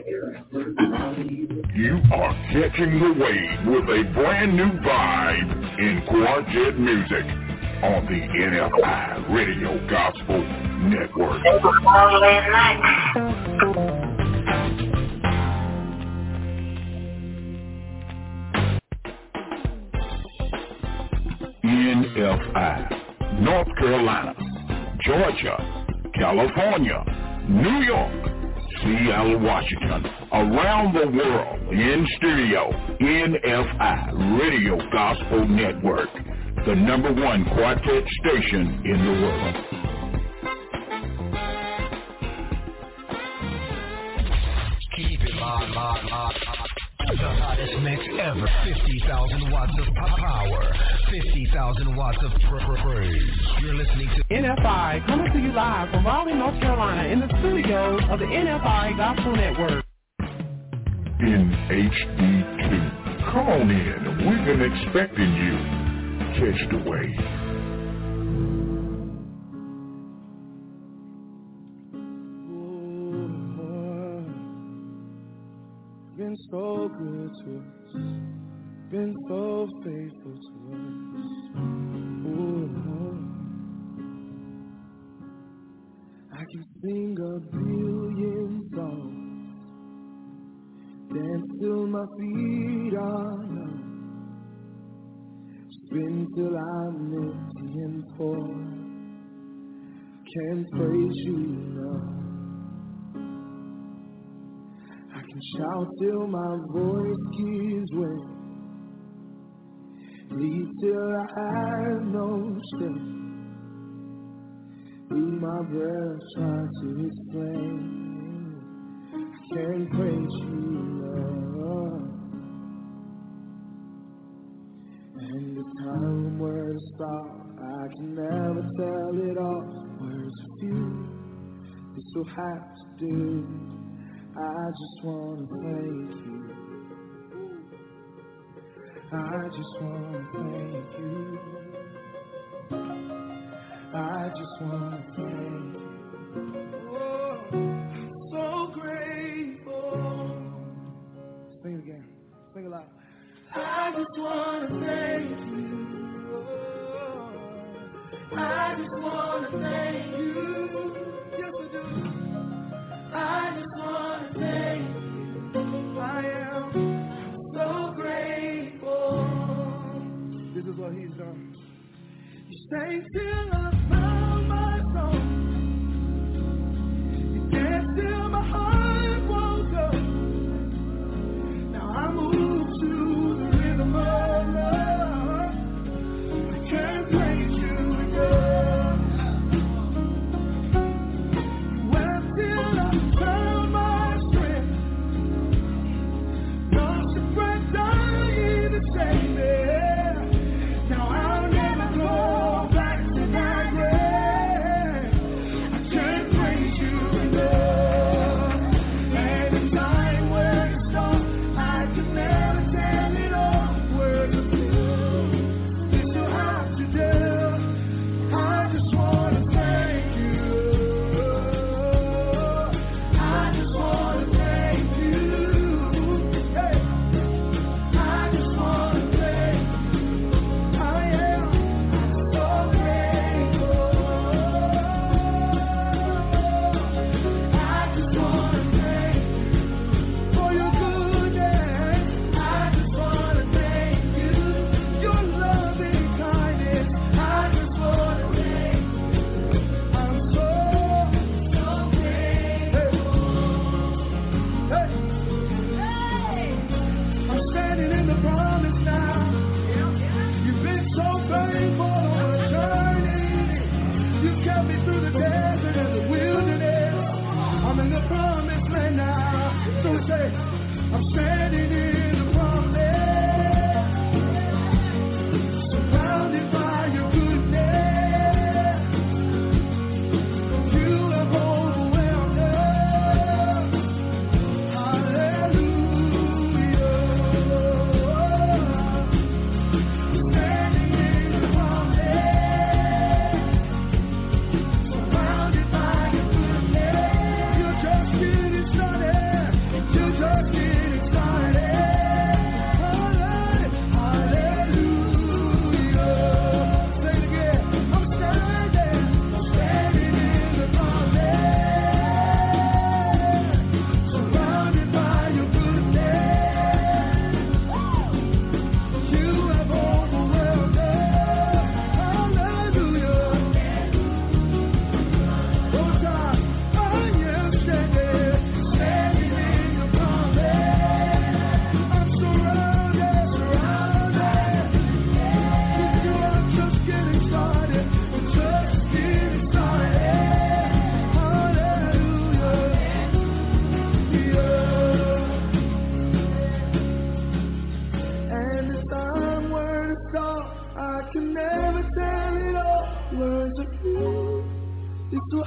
You are catching the wave with a brand new vibe in Quartet Music on the NFI Radio Gospel Network. NFI, North Carolina, Georgia, California, New York, Seattle, Washington, around the world, in studio, NFI Radio Gospel Network, the #1 quartet station in the world. Keep it on. The hottest mix ever. 50,000 watts of power. 50,000 watts of praise. You're listening to NFI, coming to you live from Raleigh, North Carolina, in the studios of the NFI Gospel Network. In HD2. Come on in. We've been expecting you. Catch the wave. Been so good to us, been so faithful to us. Ooh. I can sing a billion songs, dance till my feet are numb, spin till I'm empty and poor. Can't praise you enough. Shout till my voice gives way, lead till I have no strength. Leave my breath, try to explain. I can't praise you enough. And the time where to start, I can never tell it all. Words are few, this will have to do. I just want to thank you. I just want to thank you. I just want to thank you. Oh, I'm so grateful. Sing it again. Sing it loud. I just want to thank you. Oh, I just want to thank you. Yes, I do. I just want to thank you. I am so grateful. This is what he's done. You sang till I found my soul. You danced till my heart woke up. Now I move to the rhythm of love. I can't praise you enough.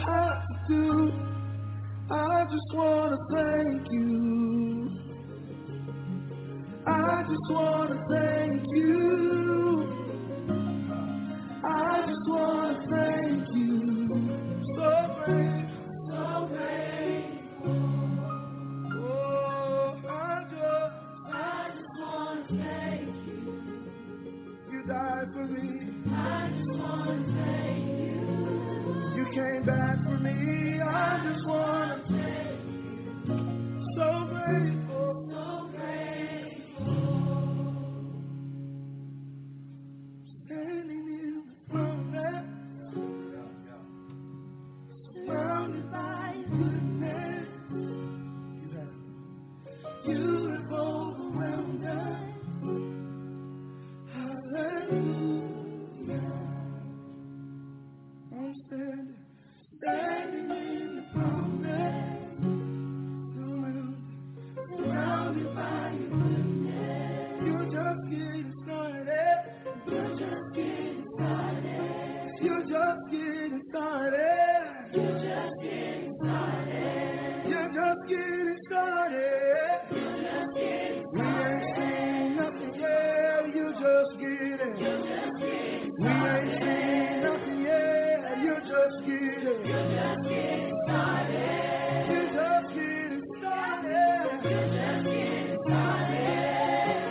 have to do. I just want to thank you. I just want to thank you. I just want to thank you. So grateful, so grateful. Oh, I just want to thank you. You died for me. I just want to thank you. You came back for me. I just want to thank you. So grateful, so grateful. Standing in the front, surrounded by goodness. You have overwhelmed us. Hallelujah. I'm standing in the promise, surrounded by your goodness. You're just getting started. You're just getting started. You're just getting started. You're just getting started. You're just getting started. You're just getting started. We ain't seen nothing yet. You're just getting. You're just getting started. We ain't seen nothing yet. You're just getting. You're just getting started. You're just getting started. You're just getting started.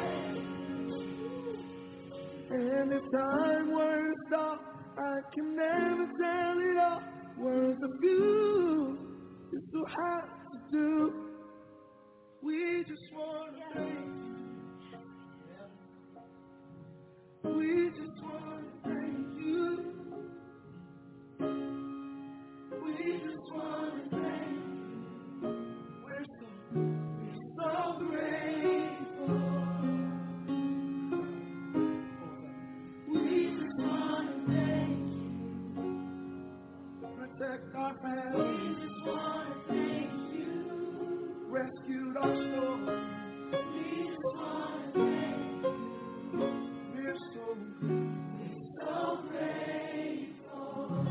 And if time were to stop, I can never tell it all. Words of you is so hard to do. We just want to thank you. We just want to thank you. We just want to thank you. We're so grateful. We just want to thank you. Protect our family. We just want to thank you. Rescued our souls. We just want to thank you. We're so grateful.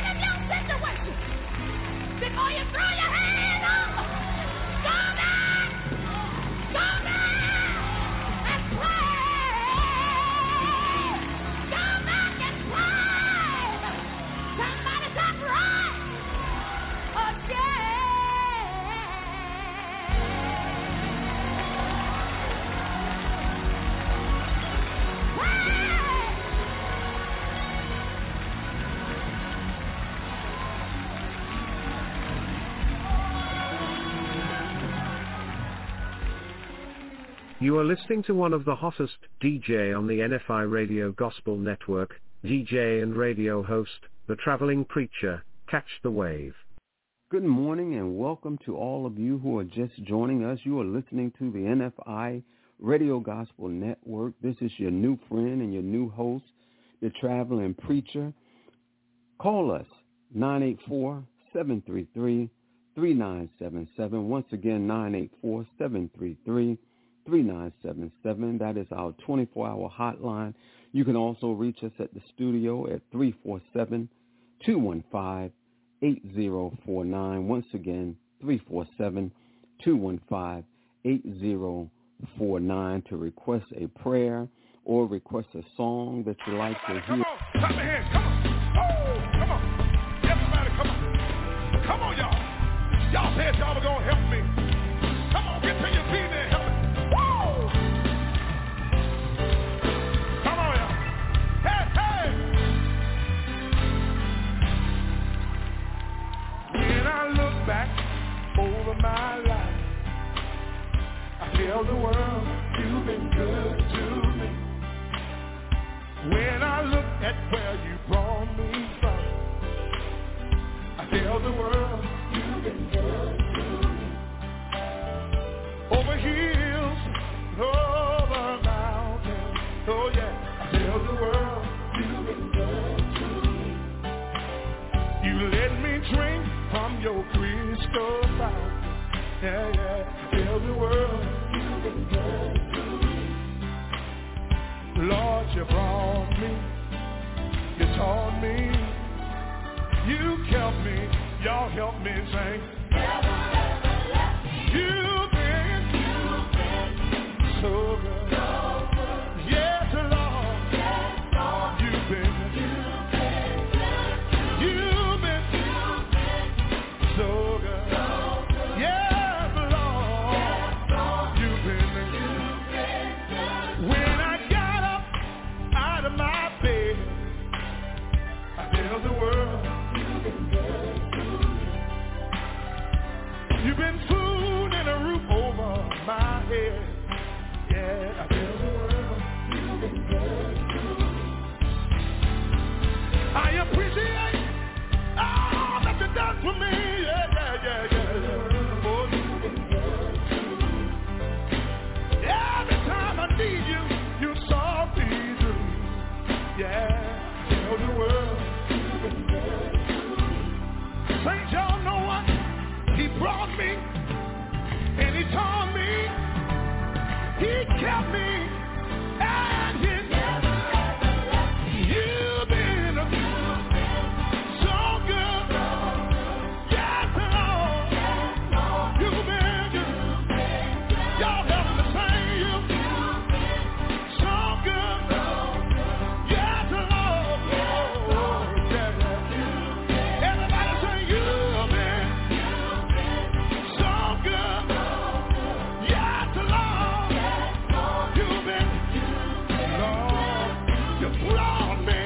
in your situation. Before you throw your hand up, go back and pray. Go back and pray. Somebody talk right again. You are listening to one of the hottest DJ on the NFI Radio Gospel Network, DJ and radio host, the traveling preacher, Catch the Wave. Good morning and welcome to all of you who are just joining us. You are listening to the NFI Radio Gospel Network. This is your new friend and your new host, the traveling preacher. Call us, 984-733-3977. Once again, 984-733-3977. That is our 24-hour hotline. You can also reach us at the studio at 347-215-8049. Once again, 347-215-8049 to request a prayer or request a song that you like to hear. Come on, clap your hands, come on. Oh, come on. Everybody, come on. Come on, y'all. Y'all said y'all were going to help me. Come on, get to your feet and help me. Woo! Come on, y'all. Hey, hey. When I look back over my life, I tell the world you've been good to me. When I look at where you brought me from, I tell the world you've been good to me. Over hills, over mountains, oh yeah, I tell the world you've been good to me. You let me drink from your crystal fountain, yeah, yeah, I tell the world you've been good to me. Lord, you brought me, you taught me, you kept me, y'all help me sing. Never, ever let me. You've been so good. So good. Yes, Lord. Yes, Lord. You've been good. You've been so good. So good. Yes, Lord. Yes, Lord. You've been good. When I got up out of my bed, I tell the world you've been good to me. You've been food and a roof over my head. Yeah, I tell the world you've been good to me. I appreciate all that you've done for me. Yeah, yeah, yeah, yeah. Oh, you've been good to me. Every time I need you, you saw me through. Yeah, tell the world you've been good to me. Saints, y'all know what? He brought me and he taught me. He kept me and he never left me. You've been so good. Yes, Lord. You've been good. Y'all help me sing. You've been so good. Yes, Lord. Everybody say you've been so good. Yes, Lord. You've been, Lord, you brought me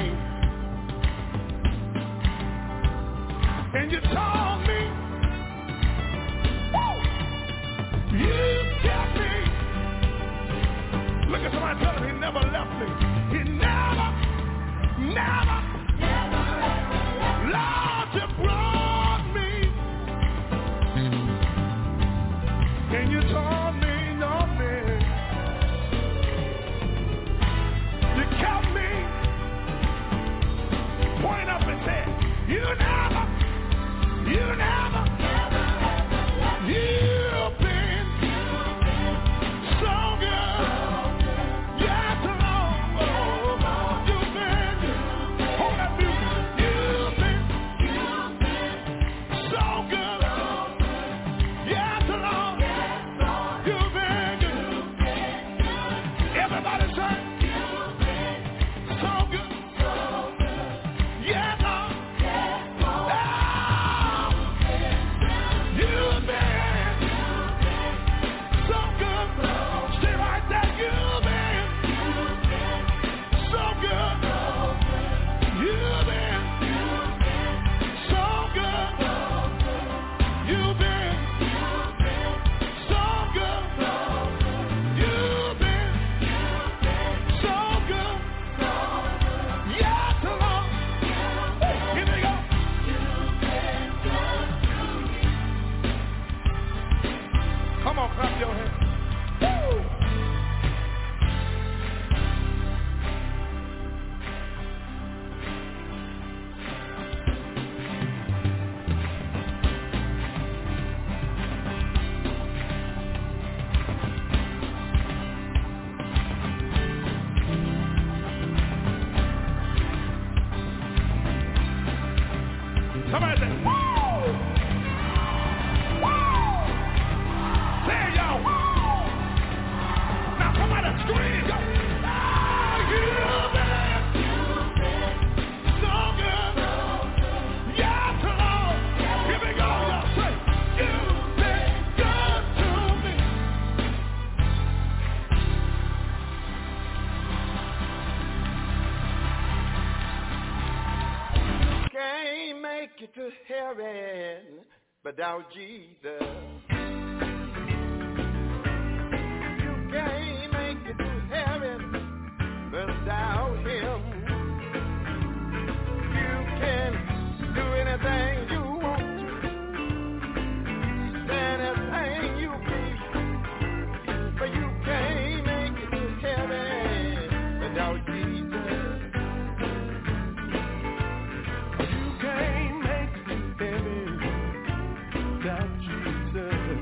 and you taught me. Woo! You kept me. Look at somebody, tell him he never left me. He never. Lord, you brought me and you taught me, you kept me. Point up and say, you never. You've been so good. Yes, Lord. You've been. Hold that music. You've been. Somebody say, woo! Woo! Say it, y'all, woo! Now somebody scream, go. Oh, you've been so good. Yes, Lord. Here we go, y'all. Say, you've been good to me. Can't make it to heaven without Jesus. You can't make it to heaven without Him. You can do anything you want to, anything you please, but you can't make it to heaven without Jesus. You can't make it to heaven without Jesus.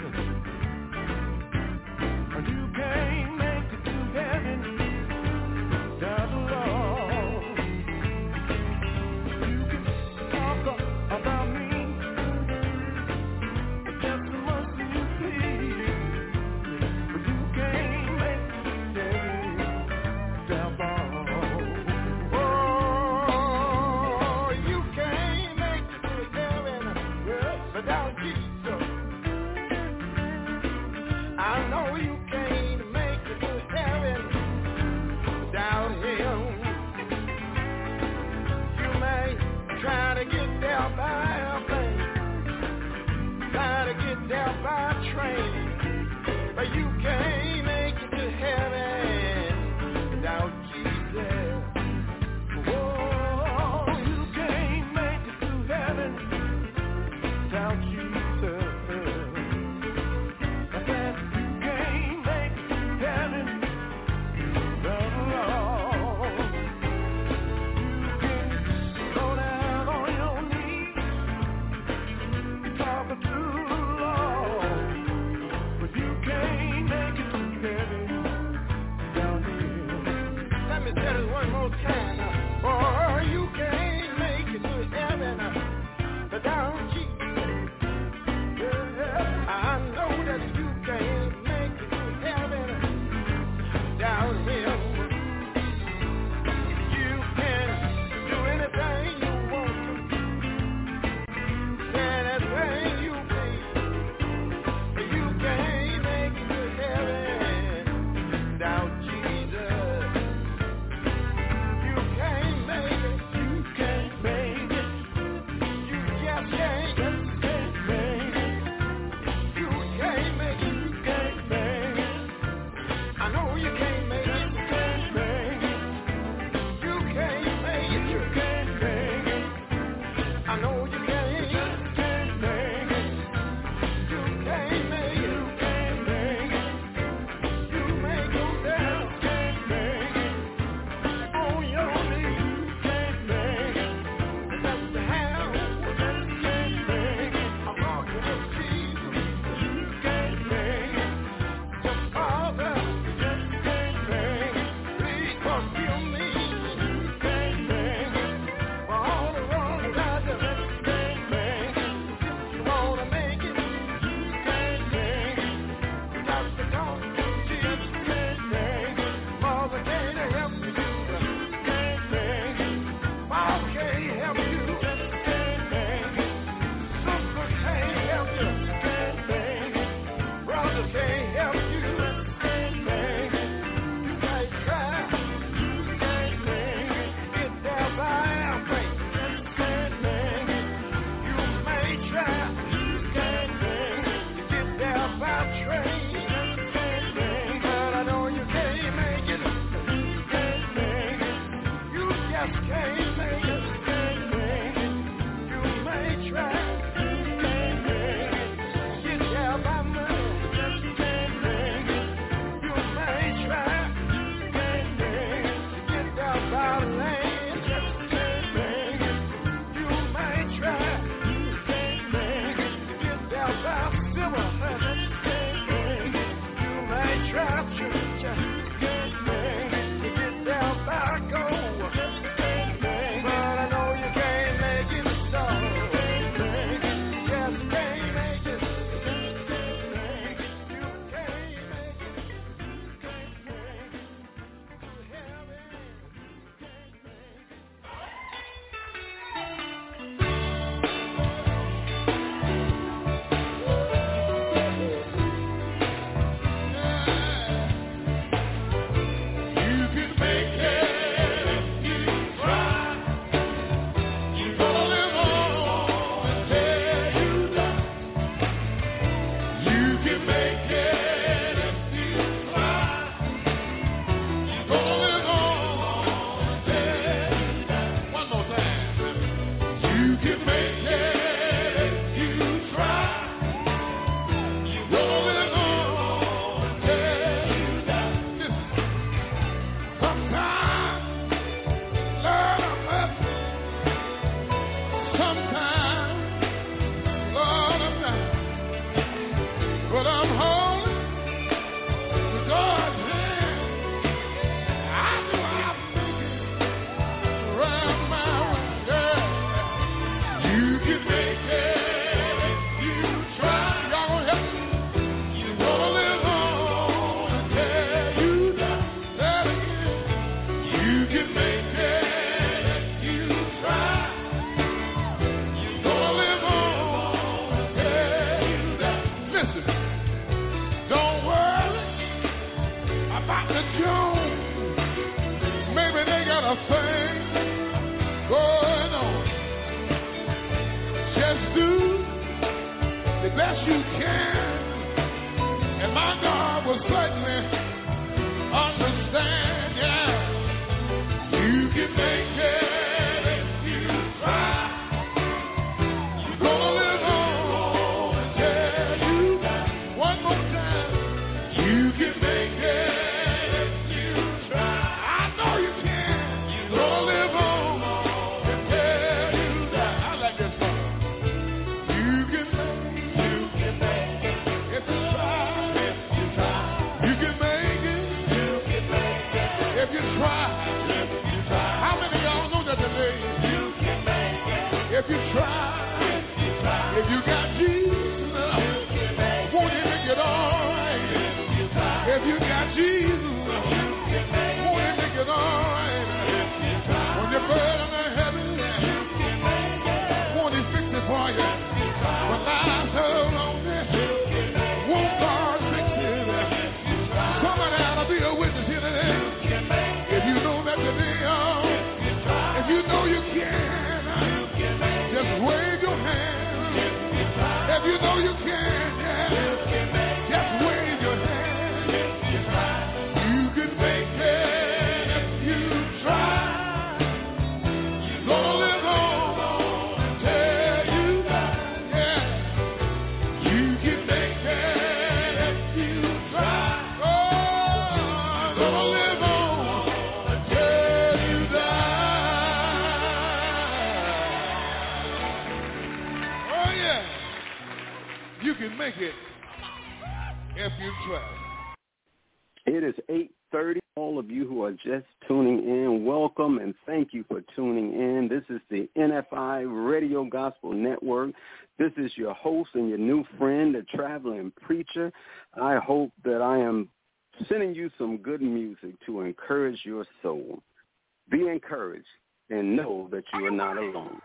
It is 8:30. All of you who are just tuning in, welcome and thank you for tuning in. This is the NFI Radio Gospel Network. This is your host and your new friend, the Traveling Preacher. I hope that I am sending you some good music to encourage your soul. Be encouraged and know that you are not alone.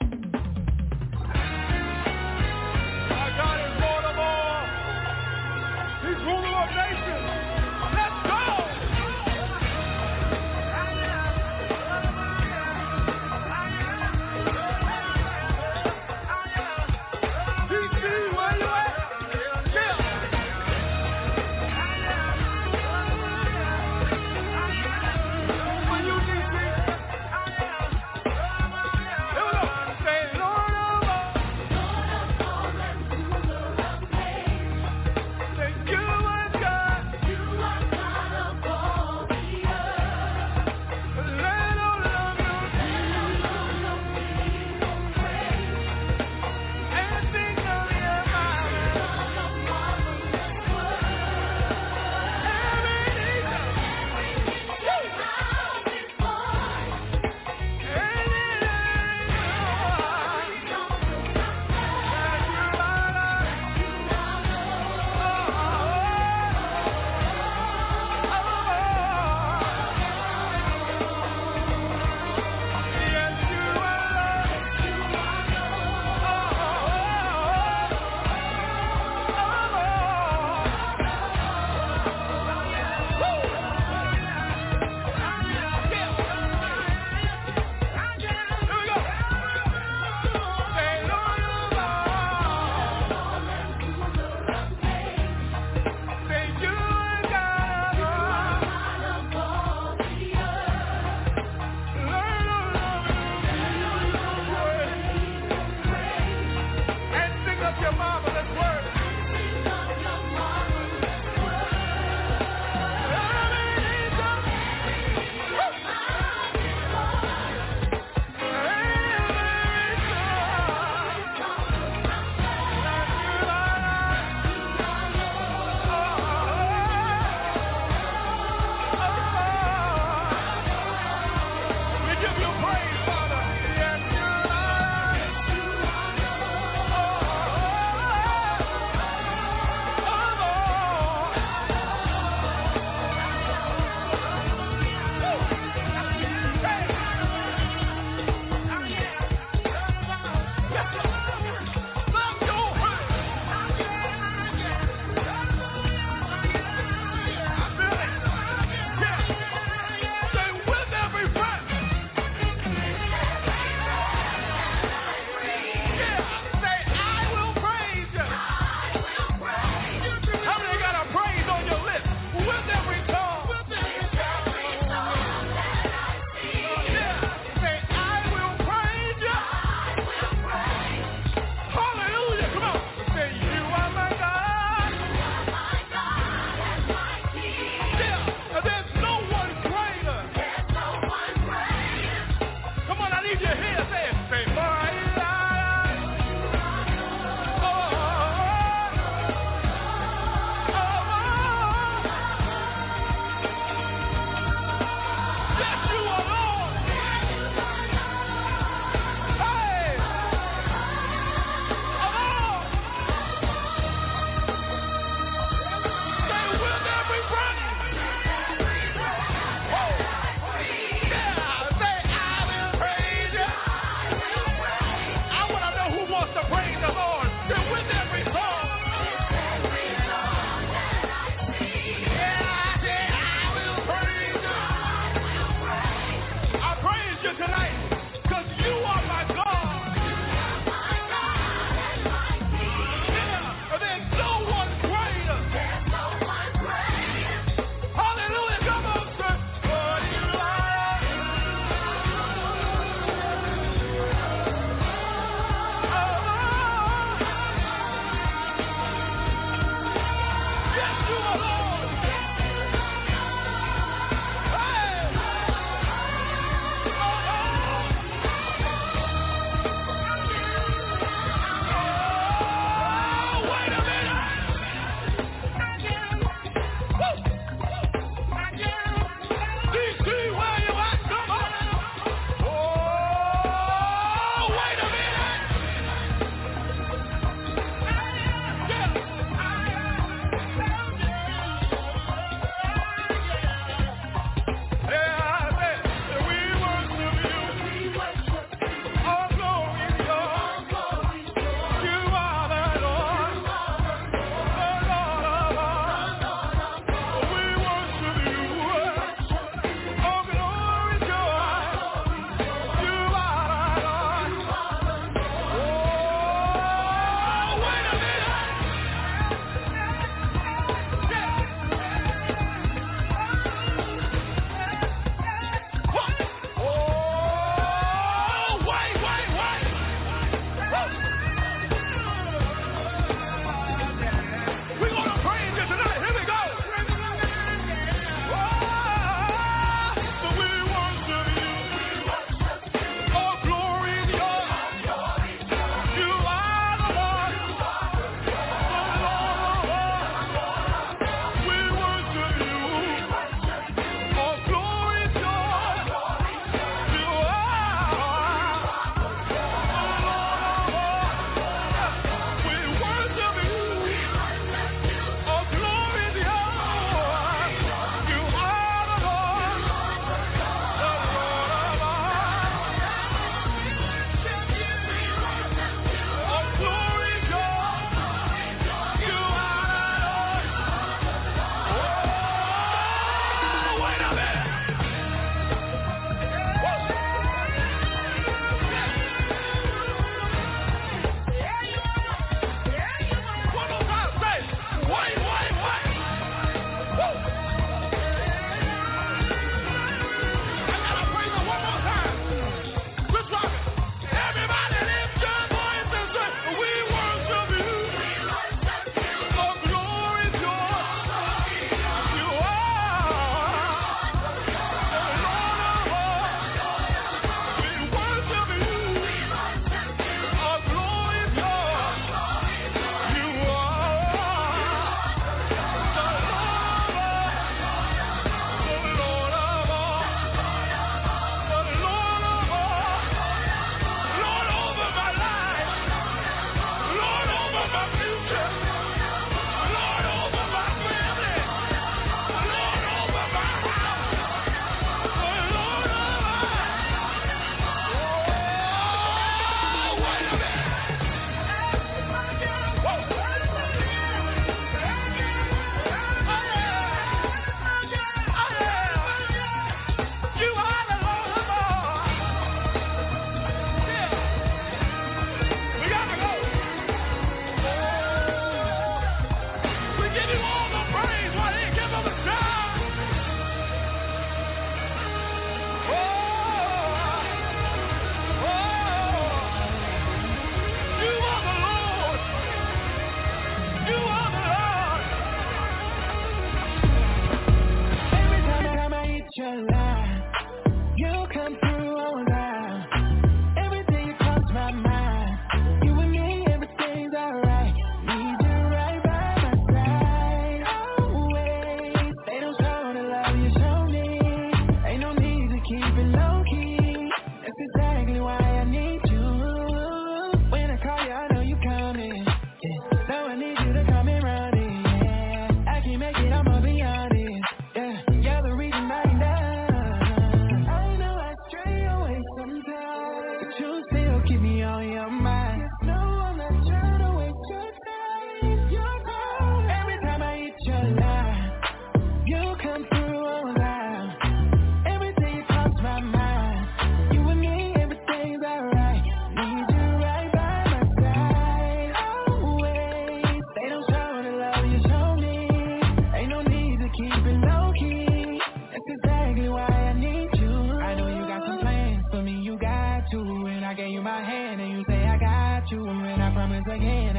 My God is Lord of all. He's ruler of nations. Let's go! DC, where you at? Yeah. Where you, DC? Here we go.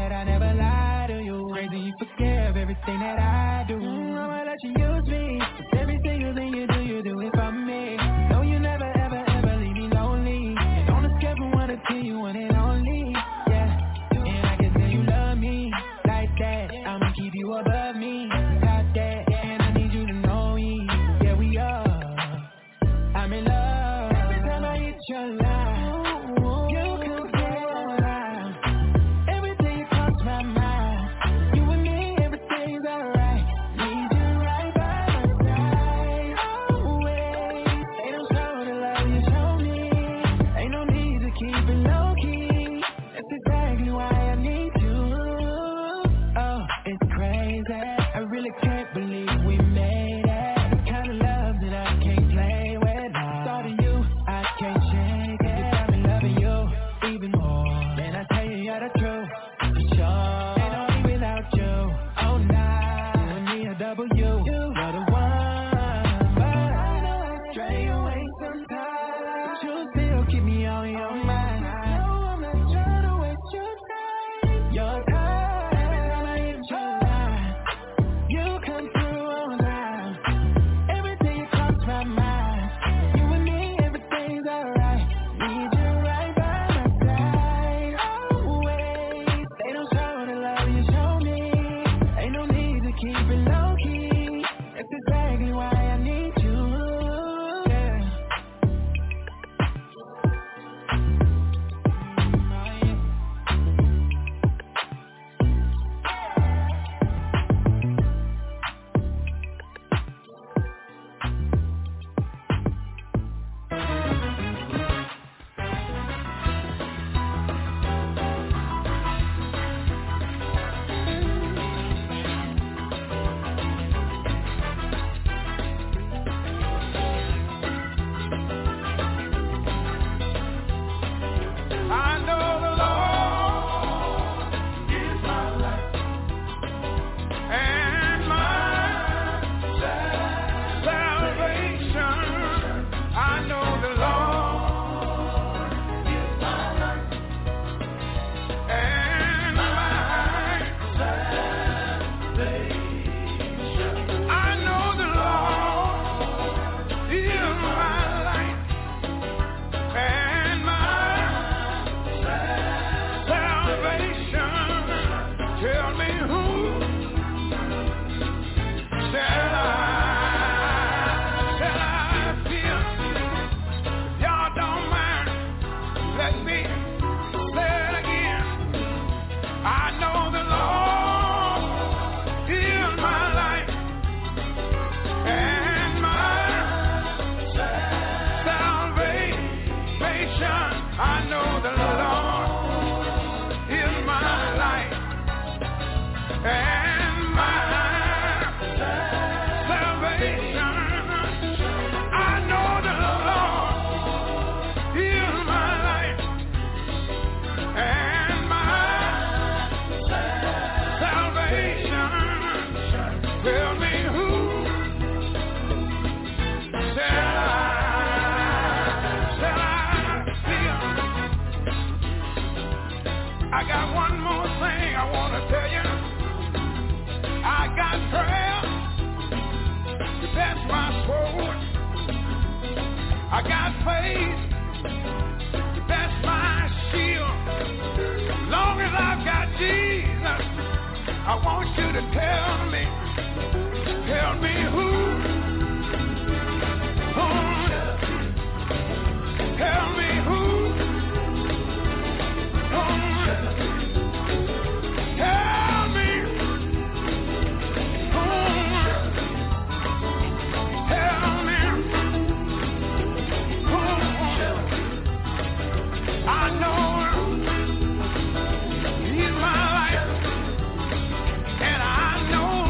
that I never lie to you. Crazy you forgive everything that I do. I'ma let you use me. Every single thing you do it for me. No, you never ever ever leave me lonely. And on the scale from 1 to 10, you want it only. Yeah, and I can tell you love me like that. I'ma keep you above me, got that. And I need you to know me. Yeah, we are. I'm in love. Every time I hit your line, you come through alive. Everything you cross my mind. You and me, everything's alright. Need you right by my side. Always. Ain't no show the love you show me. Ain't no need to keep it low key. That's exactly why I need you. Oh, it's crazy. I really can't believe we made it. The kind of love that I can't play with. Thought of you, I can't shake it. You got me loving you even more. And I tell you you're the truth, for sure. Ain't no me without you. Oh, nah. You and me a double U. You're the one. But I know I stray away sometimes. But you still keep me on your mind. No, I'm not trying to waste your time. Your time. Every time I hit your line, you come through alive. Everything you cross my mind. You and me, everything's alright. Need you right by my side. Always. They don't show the love you show me. Ain't no need to keep it low key. That's exactly why I need you. Yeah. I know the Lord is my light and my salvation. I know the Lord is my light and my salvation. I know the Lord is my light and my salvation. Tell me who shall I fear? If y'all don't mind, let me say it again. I know the Lord is my life and my salvation. I know the Lord is my light and my salvation. I know the Lord is my light and my salvation. Tell me who shall I fear? I got one more thing I want to tell you. I got prayer, that's my sword. I got faith, that's my shield. As long as I've got Jesus, I want you to tell me who. Tell me who. Tell me who. Tell me who. I know He's my life, and I know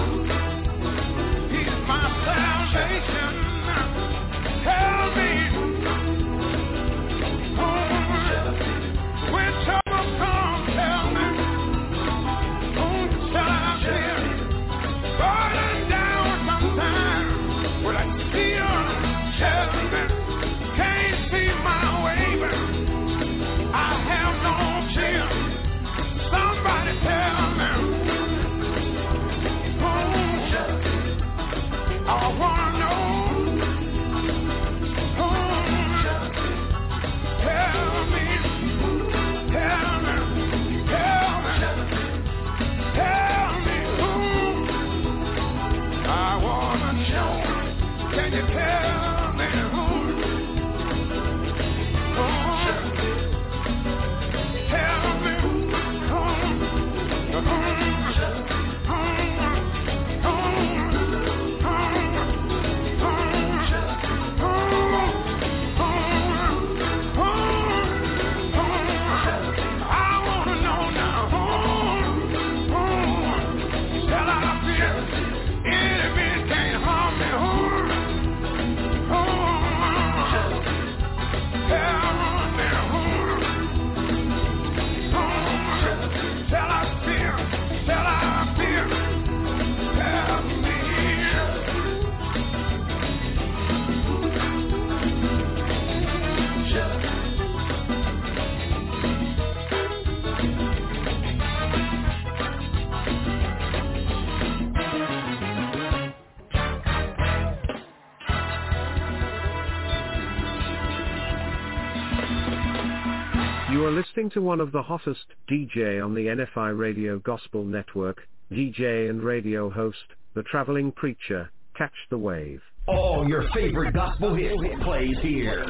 are listening to one of the hottest DJ on the NFI Radio Gospel Network, DJ and radio host, the traveling preacher, Catch the Wave. All your favorite gospel hits plays here.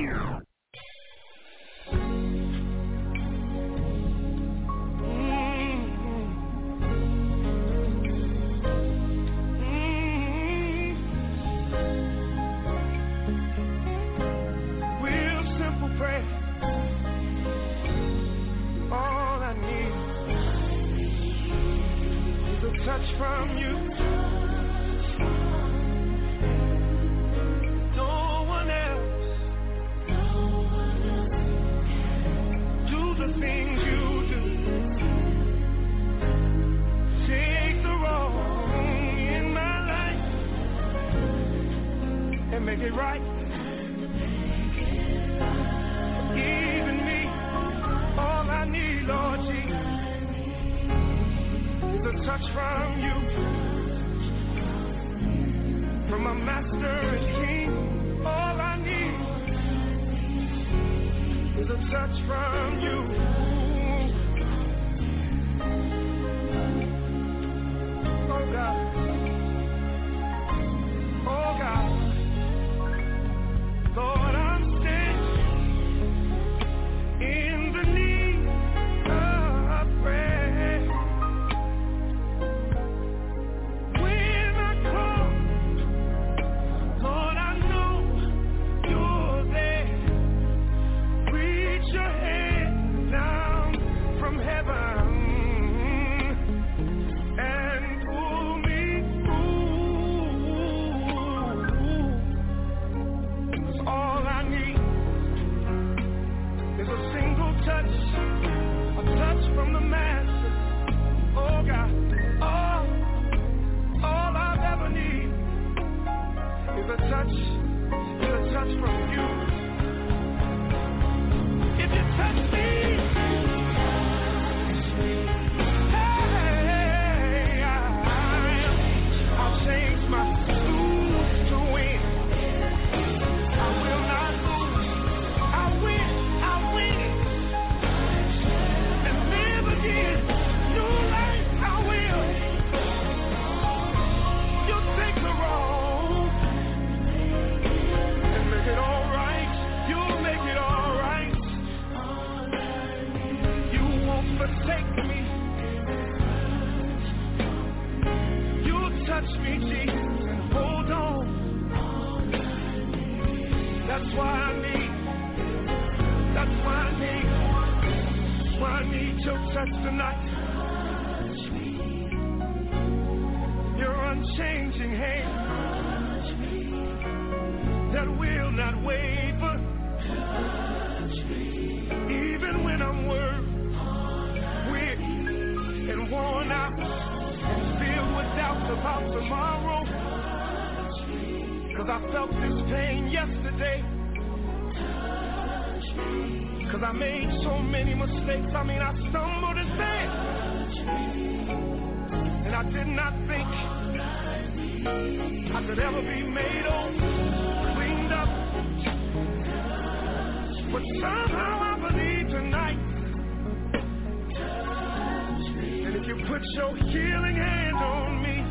Touch from you. No one else. Do the things you do. Take the wrong in my life and make it right. Even me, all I need, Lord Jesus, a touch from you, from my master and king. All I need is a touch from you. Oh God, oh God, Lord, I'm standing in the need of prayer. From the master, oh God, all I've ever need is a touch from you. If you touch me, hey, I'll change my lose to win. I will not lose, I win. New life, I will. You'll take the wrong and make it all right. You'll make it all right. You won't forsake me. You'll touch me, Jesus, and hold on. That's why I need. That's why I need. Why I need your touch tonight. Your unchanging hand that will not waver. Even when I'm weak and worn out and filled with doubts about tomorrow. Cause I felt this pain yesterday. Cause I made so many mistakes. I mean, I stumbled and fell. And I did not think I could ever be made over, cleaned up. But somehow I believe tonight. And if you put your healing hand on me,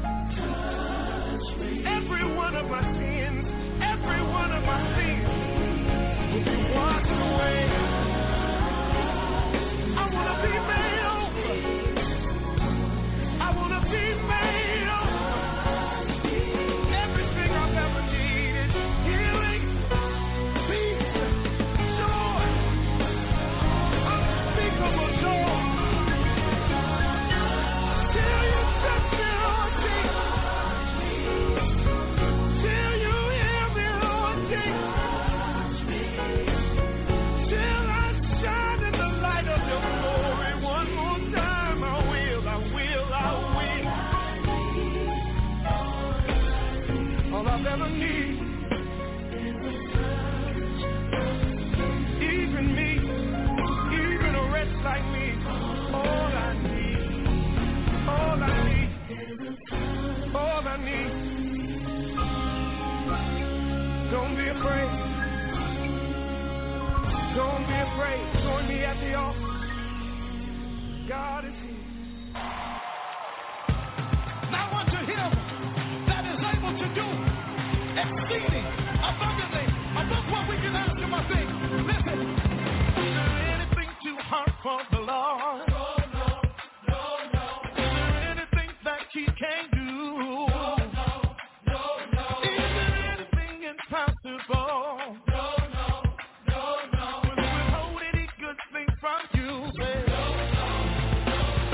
every one of my sins, every one of my sins will be washed away. I want to be made over. I want to be made over. Everything I've ever needed, healing, peace, joy, unspeakable joy. Till you touch me, Lord Jesus. Till you hear me, Lord Jesus. God is here. Now unto him that is able to do exceeding abundantly above what we can ask him, I think. Listen, is there anything too hard for the Lord? No. Is there anything that he can't do? No. Is there anything impossible? No. Will he withhold any good thing from you? Say, no.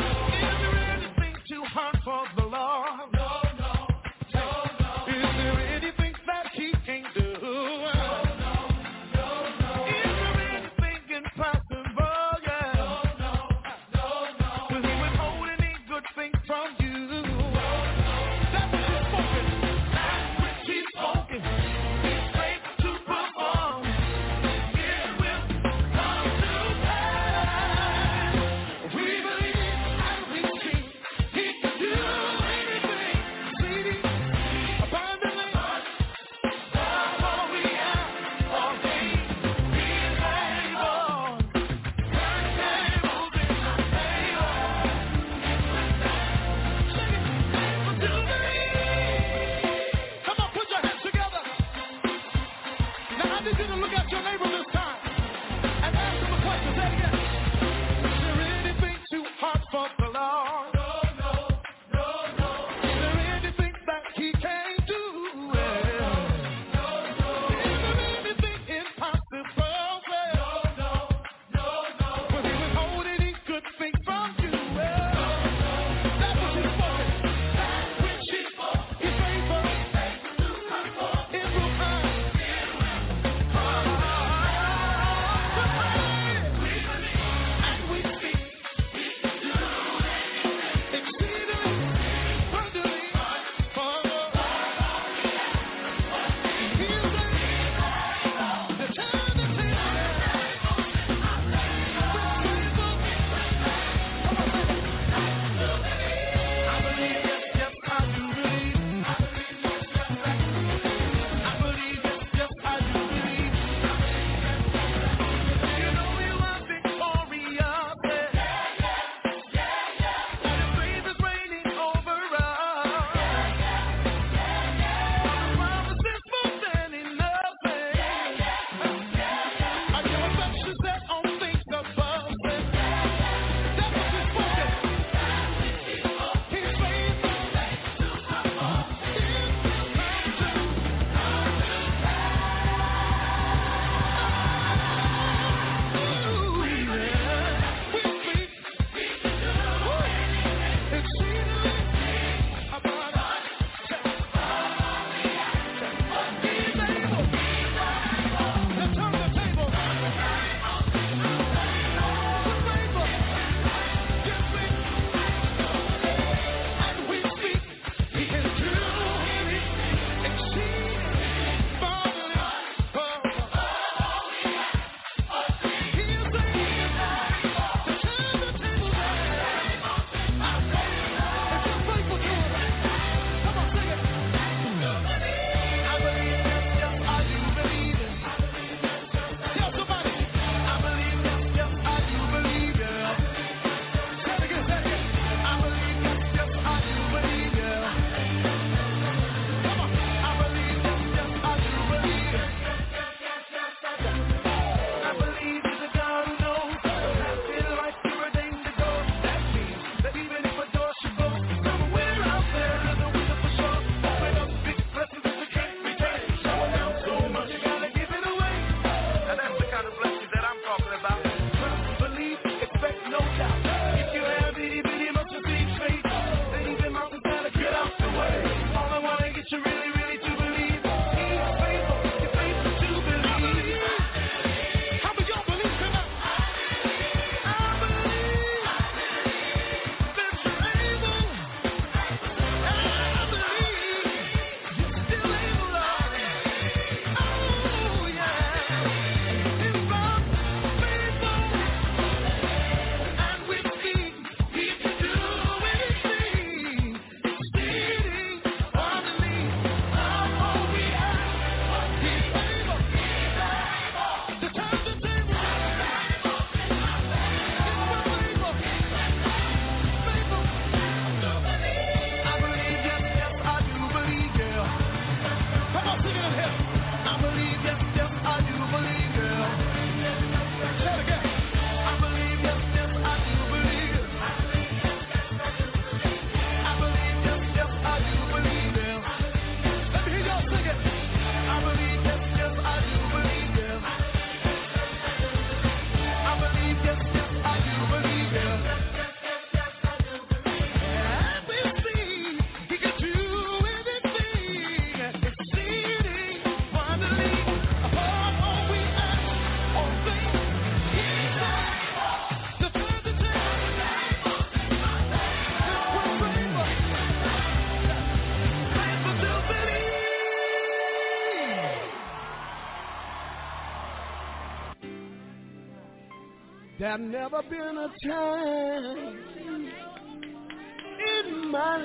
There's never been a time in my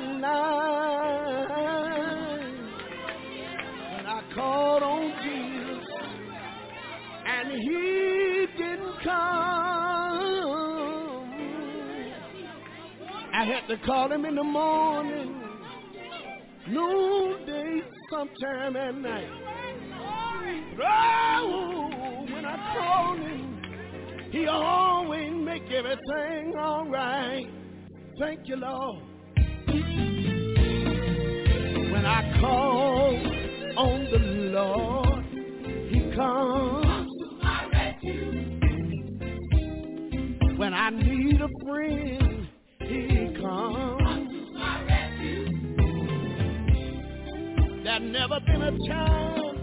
life when I called on Jesus and he didn't come. I had to call him in the morning, noonday, sometime at night. Oh, when I called him, he always make everything all right. Thank you, Lord. When I call on the Lord, he comes to my rescue. When I need a friend, he comes to my rescue. There's never been a time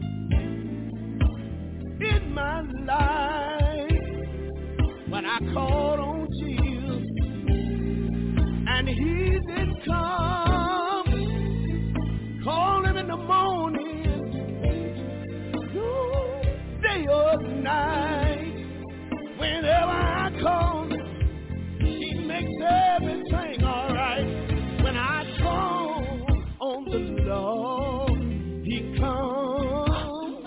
in my life when I called on Jesus and he didn't come. Call him in the morning, day or night. Whenever I call him, he makes everything all right. When I call on the Lord, he comes.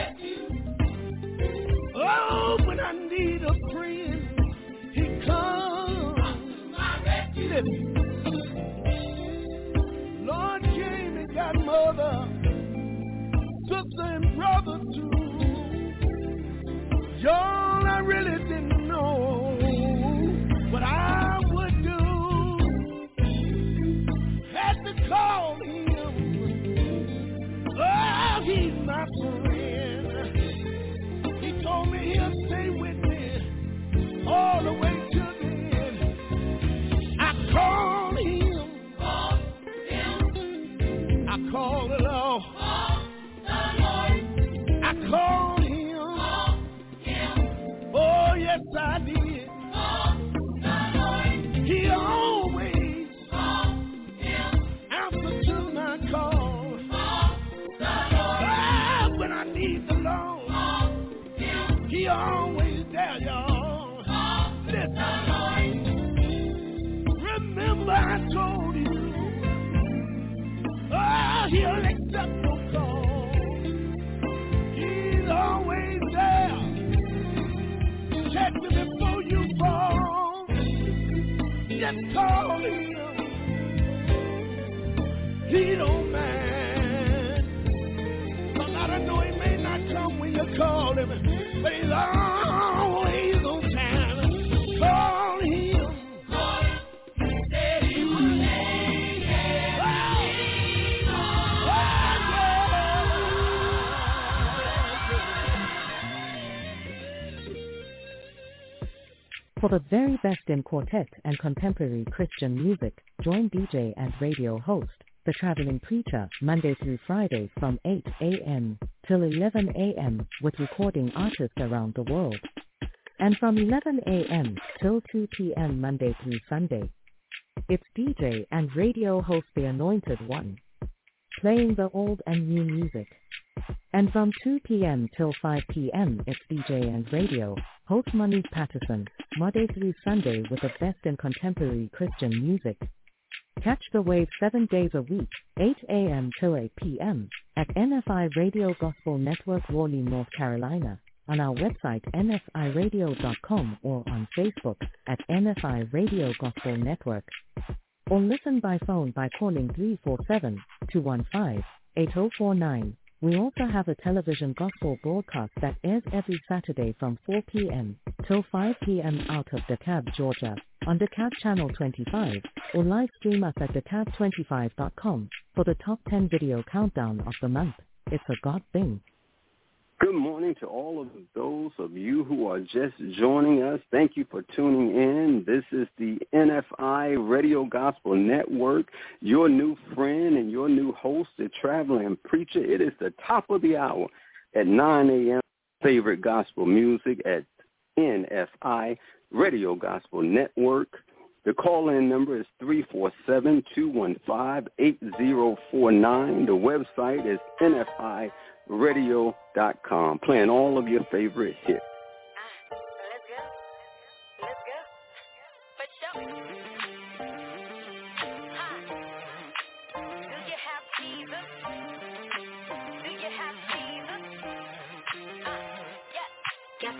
Oh, when I need a friend, he comes. Listen. Lord came and got mother, sister and brother too. Y'all, I really didn't know what I would do. Had to call him. Oh, he's my friend. He told me he'll stay with me all the way to the end. I call him. I call the Lord. I call him. Oh, yes, I did. He always answers to my call. When I need the Lord, he always there, y'all. Listen. Remember I told you, he'll accept your call. He's always there. Catch you before you fall. Just call him. He don't mind. Somebody know he may not come when you call him, but he's always on time. Call him. He said he would make it. For the very best in quartet and contemporary Christian music, join DJ and radio host, The Traveling Preacher, Monday through Friday from 8 a.m. till 11 a.m. with recording artists around the world. And from 11 a.m. till 2 p.m. Monday through Sunday. It's DJ and radio host The Anointed One, playing the old and new music. And from 2 p.m. till 5 p.m. it's DJ and radio host Monique Patterson, Monday through Sunday with the best in contemporary Christian music. Catch the wave 7 days a week, 8 a.m. till 8 p.m. at NFI Radio Gospel Network, Raleigh, North Carolina, on our website nfiradio.com or on Facebook at NFI Radio Gospel Network. Or listen by phone by calling 347-215-8049. We also have a television gospel broadcast that airs every Saturday from 4 p.m. till 5 p.m. out of DeKalb, Georgia, on DeKalb Channel 25, or live stream us at DeKalb25.com for the top 10 video countdown of the month. It's a God thing. Good morning to all of those of you who are just joining us. Thank you for tuning in. This is the NFI Radio Gospel Network, your new friend and your new host, the Traveling Preacher. It is the top of the hour at 9 a.m. Favorite gospel music at NFI Radio Gospel Network. The call-in number is 347-215-8049. The website is NFIRadio.com, playing all of your favorite hits.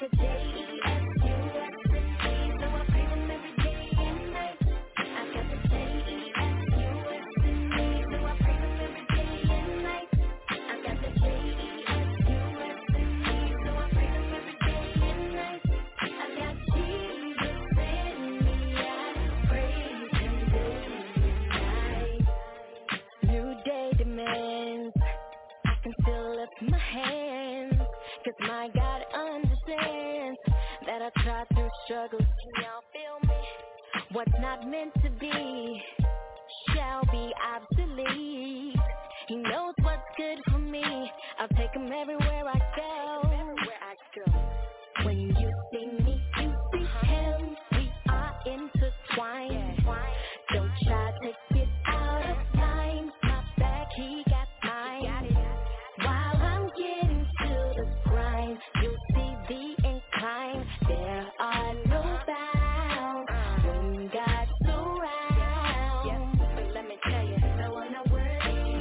My hands, 'cause my God understands that I try through struggles. Can y'all feel me? What's not meant to be shall be obsolete. He knows what's good for me. I'll take him everywhere I go. When you see me, you see him. We are intertwined. Don't try to get out of line. My back, he got mine. While I'm getting to the grind, you'll see the incline. There are no bounds when God's around. Yeah, but let me tell you, no one not worthy.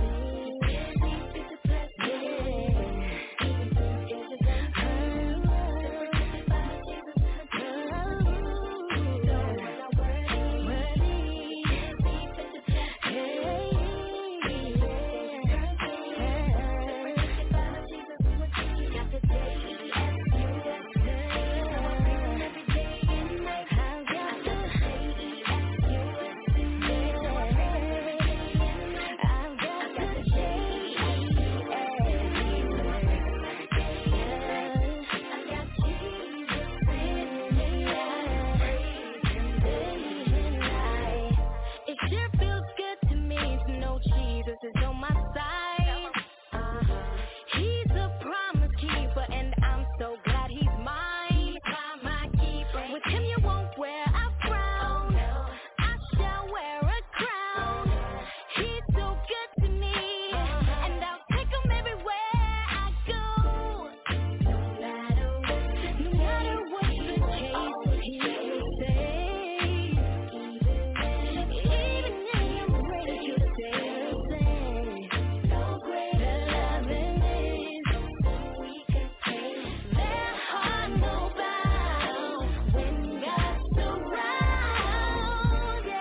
It sure feels good to me to know Jesus is on my side. He's a promise keeper, and I'm so glad he's mine. My keeper. With him you won't wear a frown. I shall wear a crown. He's so good to me, and I'll take him everywhere I go. No matter what the case, he will say. Even in your break, you say the same. No greater love than this we can take. There are no bounds when God's around.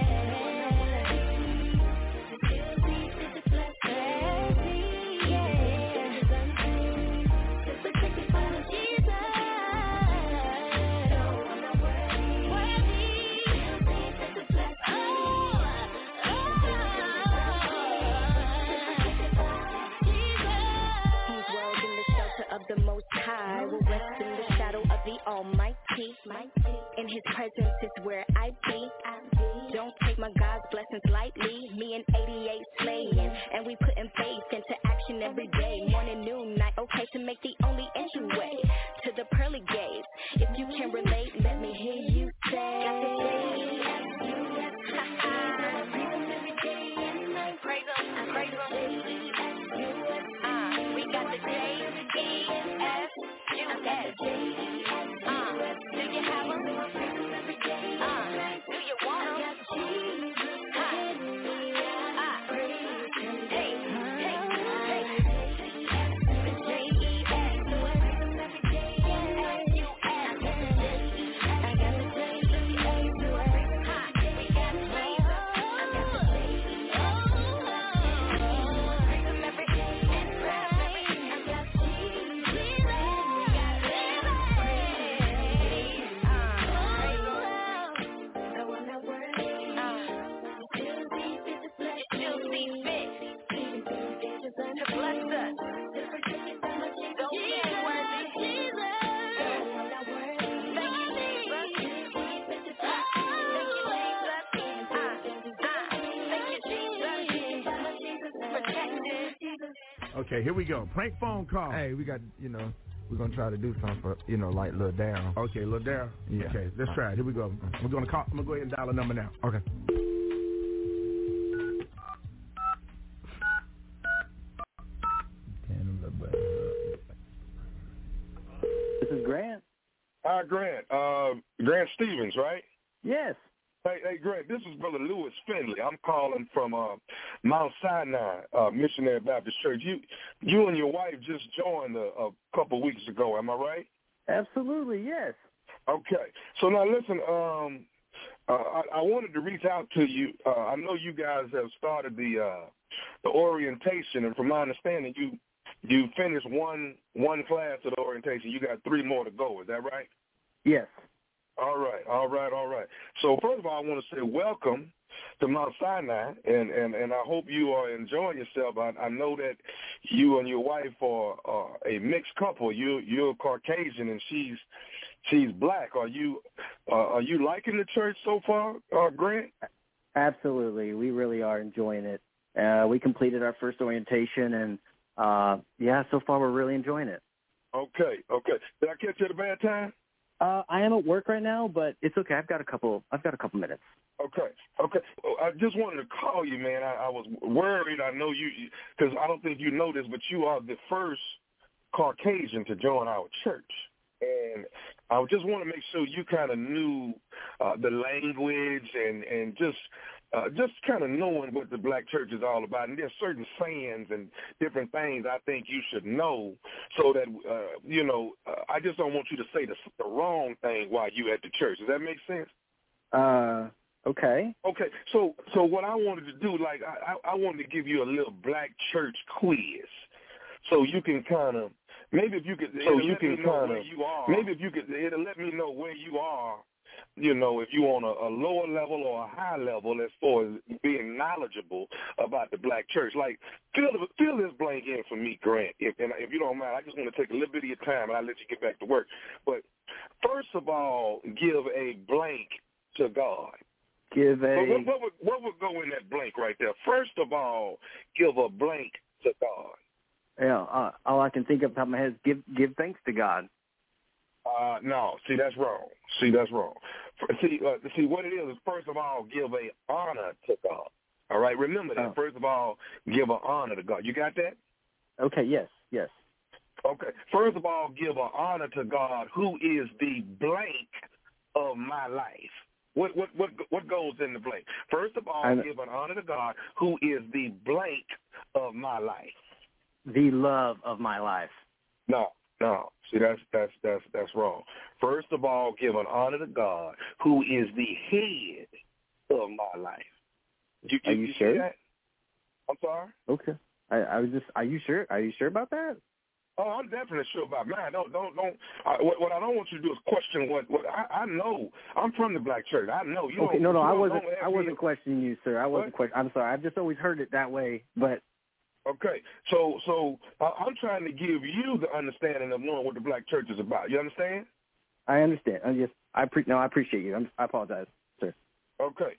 Of the Most High will rest in the shadow of the Almighty. In His presence is where I be. Don't take my God's blessings lightly. Me and 88 slaying, and we putting faith into action every day. Morning, noon, night, okay to make the only entryway to the pearly gates. If you can relate, let me hear you say. Praise Him, praise Him. We got the J-E-S-U-S. Do you have them? Do you want them? Hey, hey, hey. The J-E-S-U-S. I got the J-E-S-U-S. We got Okay, here we go. Prank phone call. Hey, we got, we're going to try to do something for, like Lil Darryl. Okay, Lil Darryl. Yeah. Okay, let's try it. Here we go. I'm going to go ahead and dial a number now. Okay. This is Grant. Hi, Grant. Grant Stevens, right? Yes. Hey, Grant, this is Brother Lewis Finley. I'm calling from Mount Sinai Missionary Baptist Church. You and your wife just joined a couple weeks ago. Am I right? Absolutely, yes. Okay. So now listen, I wanted to reach out to you. I know you guys have started the orientation, and from my understanding, you finished one class of the orientation. You got 3 more to go. Is that right? Yes. All right. So first of all, I want to say welcome to Mount Sinai, and I hope you are enjoying yourself. I know that you and your wife are a mixed couple. You're Caucasian and she's black. Are you liking the church so far, Grant? Absolutely. We really are enjoying it. We completed our first orientation, and so far we're really enjoying it. Okay. Did I catch you at a bad time? I am at work right now, but it's okay. I've got a couple minutes. Okay. I just wanted to call you, man. I was worried. I know you, because I don't think you know this, but you are the first Caucasian to join our church. And I just want to make sure you kind of knew the language and just kind of knowing what the black church is all about. And there's certain sayings and different things I think you should know so that, I just don't want you to say the wrong thing while you at the church. Does that make sense? Okay. Okay. So what I wanted to do, like, I wanted to give you a little black church quiz so you can kind of, maybe if you could, it'll let me know where you are, if you're on a lower level or a high level as far as being knowledgeable about the black church. Like, fill this blank in for me, Grant, if you don't mind. I just want to take a little bit of your time, and I'll let you get back to work. But first of all, give a blank to God. What would go in that blank right there? First of all, give a blank to God. Yeah, all I can think of off the top of my head is give thanks to God. No, that's wrong. See, what it is first of all, give a honor to God. All right, remember that. First of all, give an honor to God. You got that? Okay, yes. Okay, first of all, give an honor to God, who is the blank of my life. What goes in the blank? First of all, give an honor to God, who is the blank of my life. The love of my life. No. See, that's wrong. First of all, give an honor to God, who is the head of my life. Are you sure? That? I'm sorry? Okay. Are you sure? Are you sure about that? Oh, I'm definitely sure about mine. Don't. What I don't want you to do is question what I know. I'm from the black church. I know. Okay, no, I wasn't questioning you, sir. I'm sorry. I've just always heard it that way, but. Okay, so I'm trying to give you the understanding of knowing what the black church is about. You understand? I understand. I appreciate you. I apologize, sir. Okay.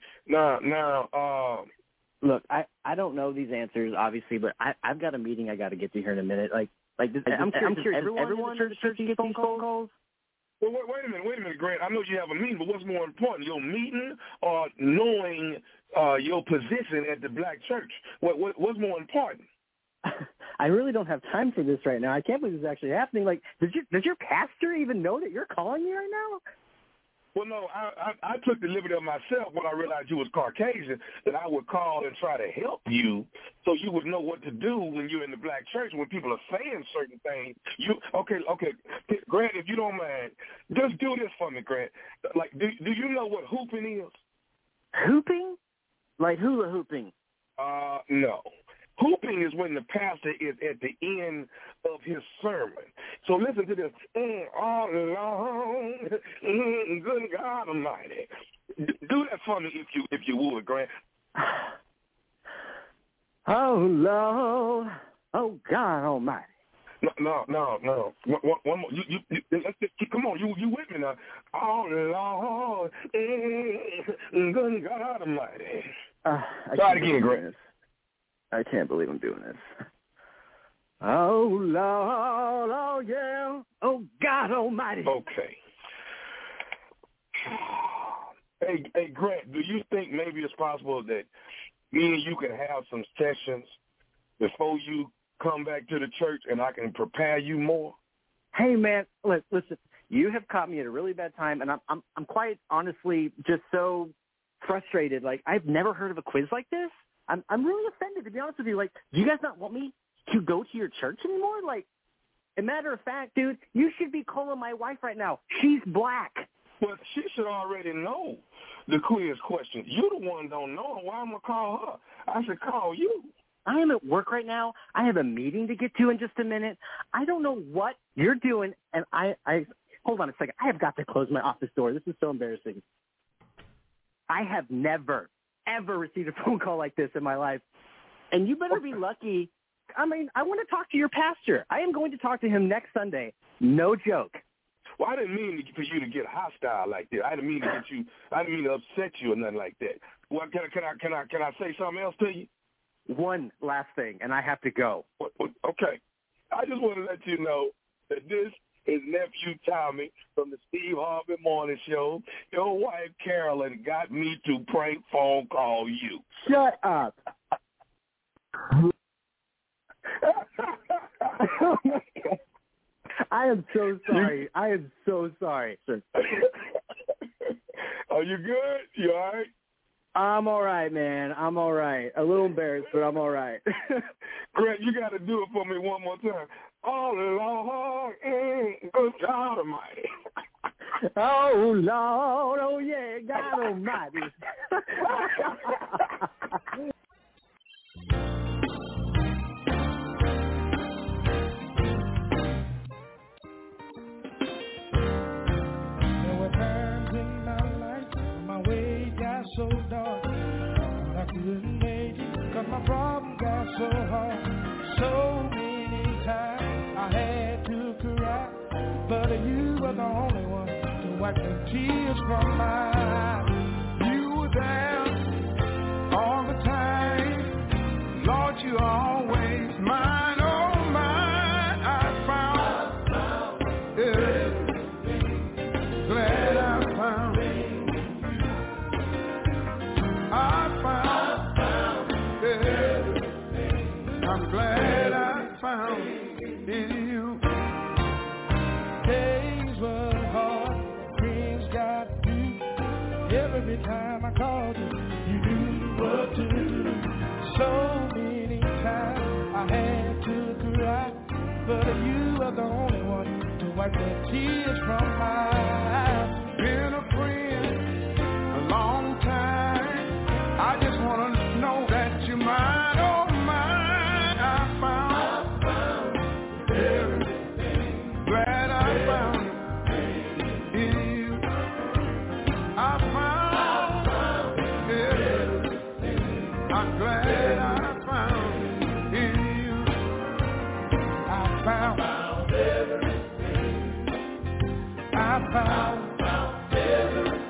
Now. Look, I don't know these answers, obviously, but I've got a meeting I got to get to here in a minute. I'm curious. Everyone in the church gets these phone calls? Well, wait a minute, Grant. I know you have a meeting, but what's more important, your meeting or knowing your position at the black church? What's more important? I really don't have time for this right now. I can't believe this is actually happening. Like, does your pastor even know that you're calling me right now? Well, no, I took the liberty of myself when I realized you was Caucasian that I would call and try to help you so you would know what to do when you're in the black church when people are saying certain things. Okay, Grant, if you don't mind, just do this for me, Grant. Like, do you know what hooping is? Hooping? Like hula hooping? No. Hooping is when the pastor is at the end of his sermon. So listen to this. All along, good God Almighty. Do that for me if you would, Grant. Oh, Lord. Oh, God Almighty. No. One more. Let's just come on. You with me now? Oh, Lord, good God Almighty. Try it again, Grant. I can't believe I'm doing this. Oh, Lord, oh, yeah, oh, God Almighty. Okay. Hey, Grant, do you think maybe it's possible that me and you can have some sessions before you come back to the church and I can prepare you more? Hey, man, listen, you have caught me at a really bad time, and I'm quite honestly just so frustrated. Like, I've never heard of a quiz like this. I'm really offended, to be honest with you. Like, do you guys not want me to go to your church anymore? Like, As a matter of fact, dude, you should be calling my wife right now. She's black. Well, she should already know the quiz question. You the one don't know. Why am I going to call her? I should call you. I am at work right now. I have a meeting to get to in just a minute. I don't know what you're doing, and I hold on a second. I have got to close my office door. This is so embarrassing. I have never, ever received a phone call like this in my life, and you better be lucky. I mean, I want to talk to your pastor. I am going to talk to him next Sunday. No joke. Well, I didn't mean for you to get hostile like that. I didn't mean to get you. I didn't mean to upset you or nothing like that. Well, can I say something else to you? One last thing, and I have to go. Okay. I just want to let you know that this is nephew Tommy from the Steve Harvey Morning Show. Your wife Carolyn got me to prank phone call you. Shut up. I am so sorry. I am so sorry, sir. Are you good? You all right? I'm all right, man. I'm all right. A little embarrassed, but I'm all right. Greg, you got to do it for me one more time. Oh, Lord, good God Almighty. Oh, Lord, oh, yeah, God Almighty. There were times in my life when my way got so dark, but I couldn't make it 'cause my problem got so hard. So many times I had to cry, but you were the only one to wipe the tears from my eyes. You were there all the time, Lord, you always mine, oh mine. I found everything, glad I found it. I found everything, I'm glad I found in you. Days were hard, friends got few. Every time I called you, you knew what to do. So many times I had to cry, but you were the only one to wipe the tears from my eyes. Been a friend a long time, I just want to know that you're mine, oh mine. I found everything, glad I found it in you. I found everything, I'm glad I found it in you. I found everything, I found everything.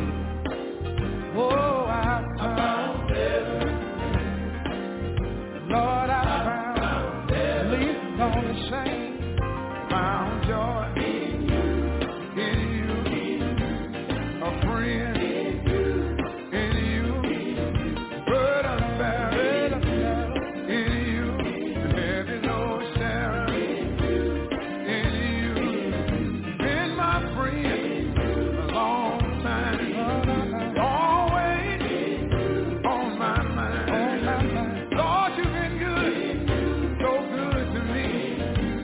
Oh, I found everything. Lord, I found everything. On the shame, found joy in you, a friend in you, burden bearer in you, heavy load sharer in you. Been my friend a long time, always on my mind. Lord, you've been good, so good to me.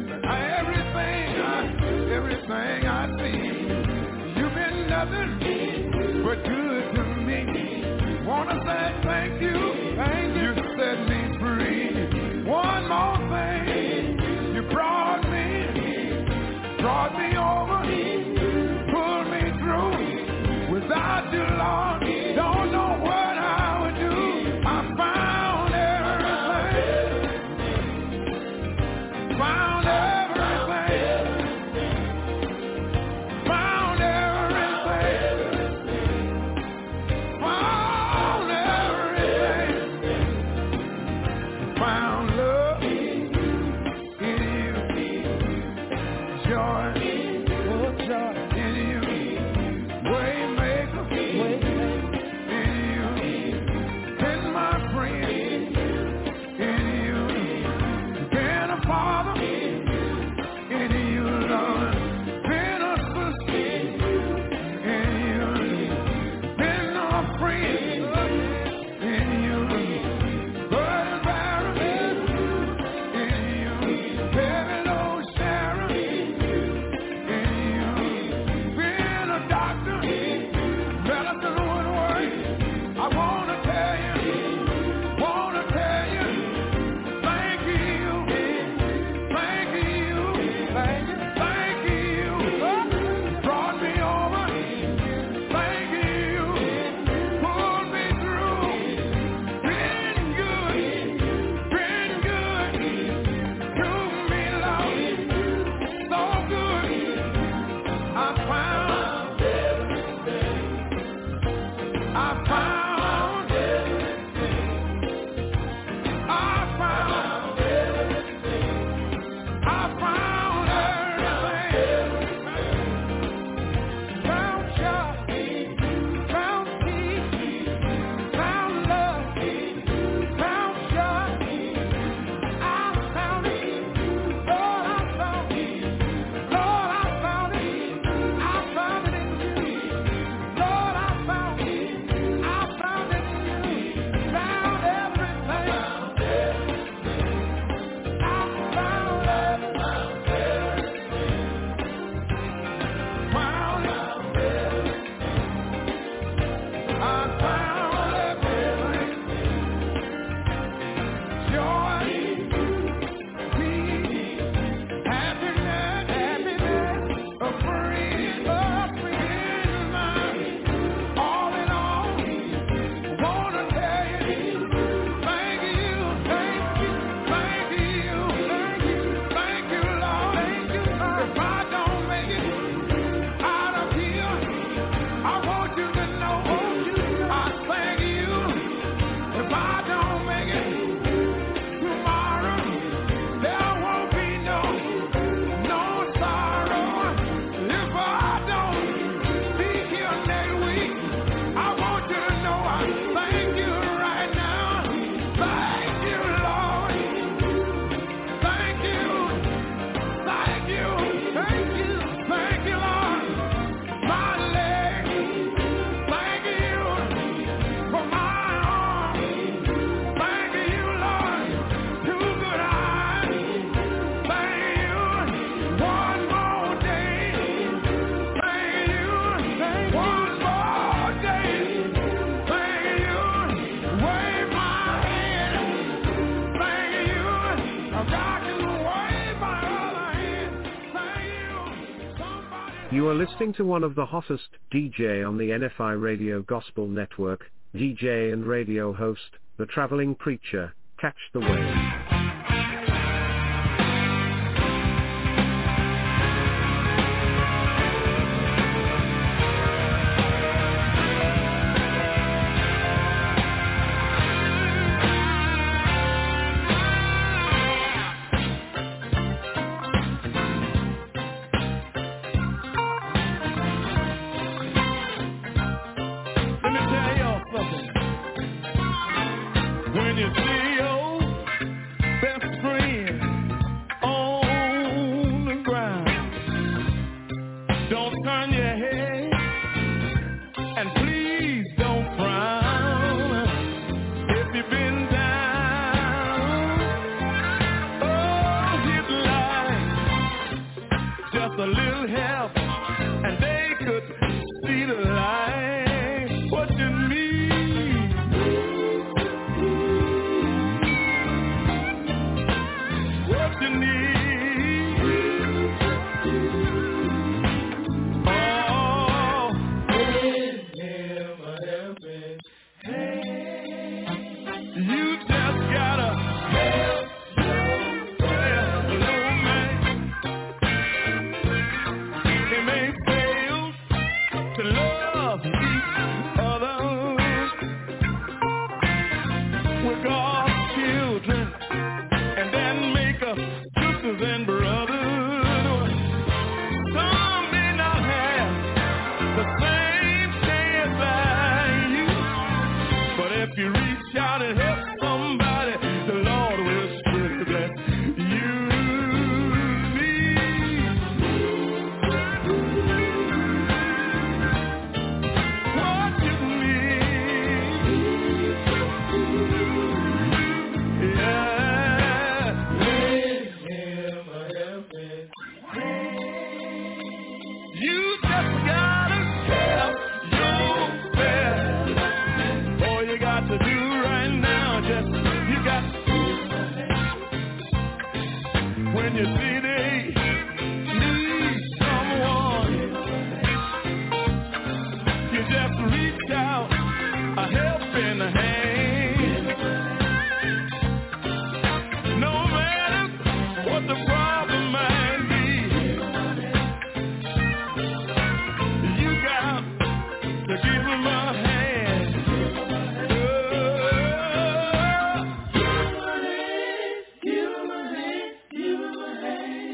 Everything I see, you've been nothing but good to me. Wanna say thank you, you set me free. One more thing, you brought me over, pulled me through. Without you, Lord, don't know what I would do. I found everything, found everything. Found everything. You are listening to one of the hottest DJ on the NFI Radio Gospel Network, DJ and radio host, the Traveling Preacher. Catch the wave. When you see your best friend on the ground, don't turn your head and please don't frown. If you've been down, oh, hit the light, just a little help, and they could see the light. What you need? Give him a hand.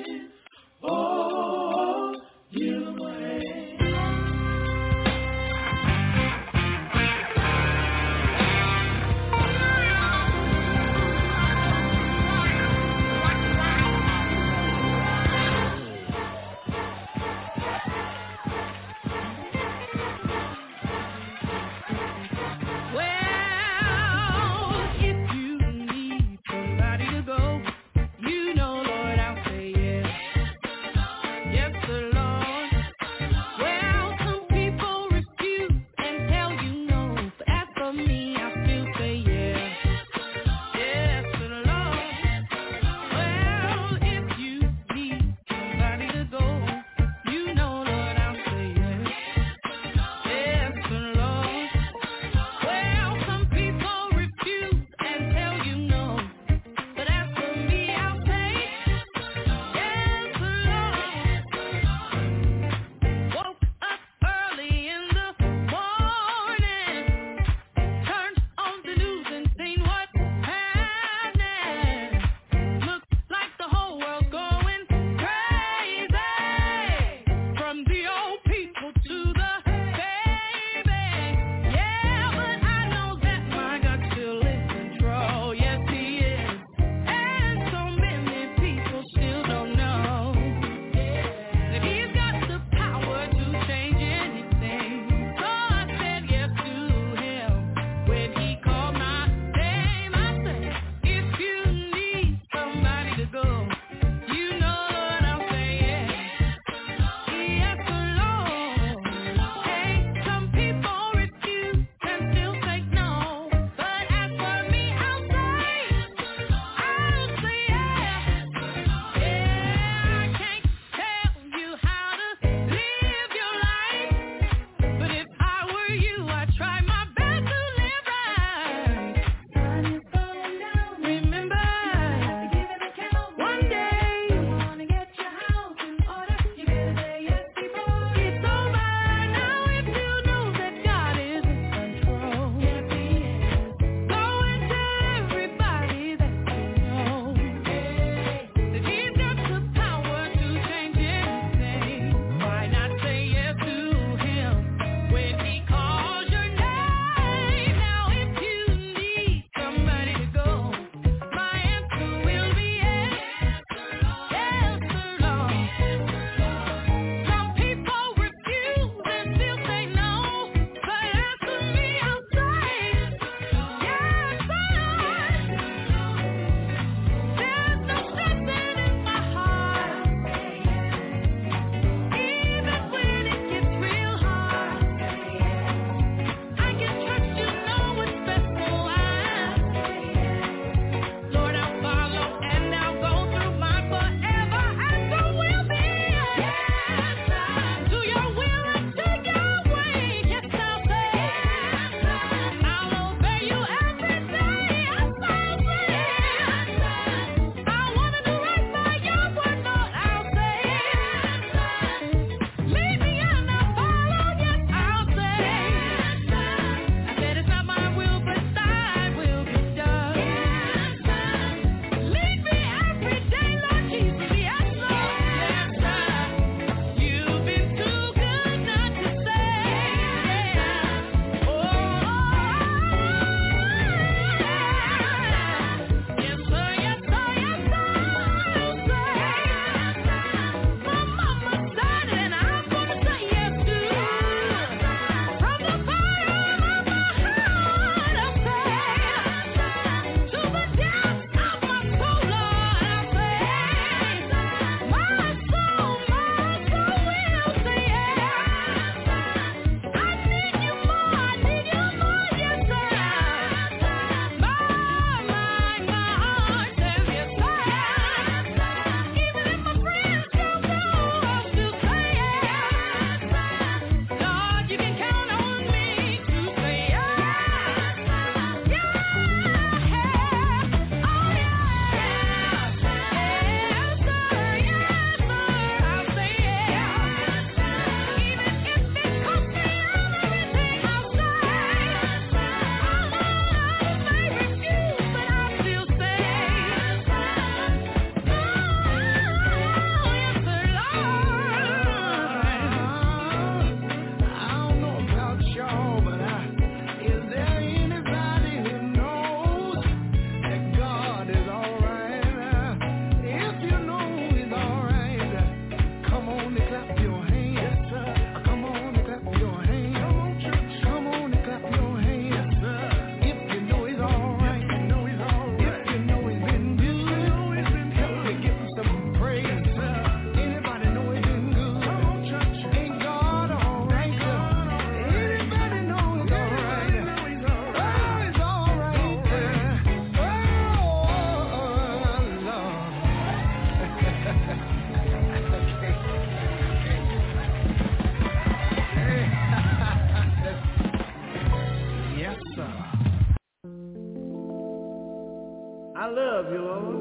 I love you, Lord.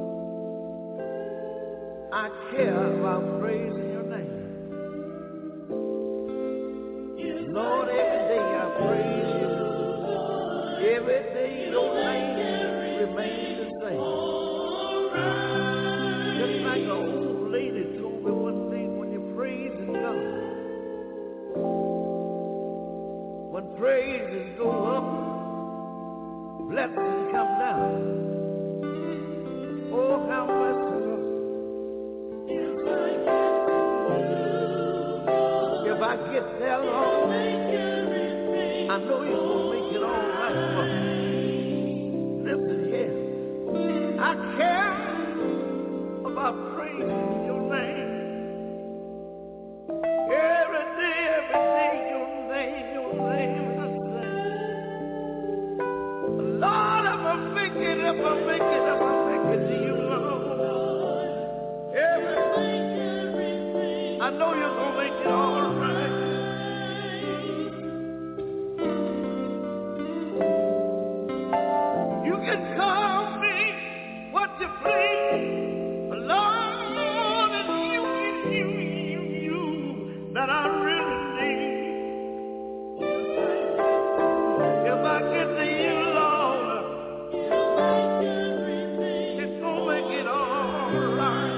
I care about praising your name. Lord, every day I praise you. Every day your name remains the same. Just like an old lady told me one day, when you're praising God, when praises go up, blessings come down. Oh, how much if I get there, Lord, I know you're going to make it all right for me. Listen here, I care about praising your name. Every day, your name is the same. Lord, if I make it to you, Lord. Everything, I know you're going to make it all right. You can call me what you please. Lord, it's you that I really need. If I get to you, Lord, it's gonna make it all right.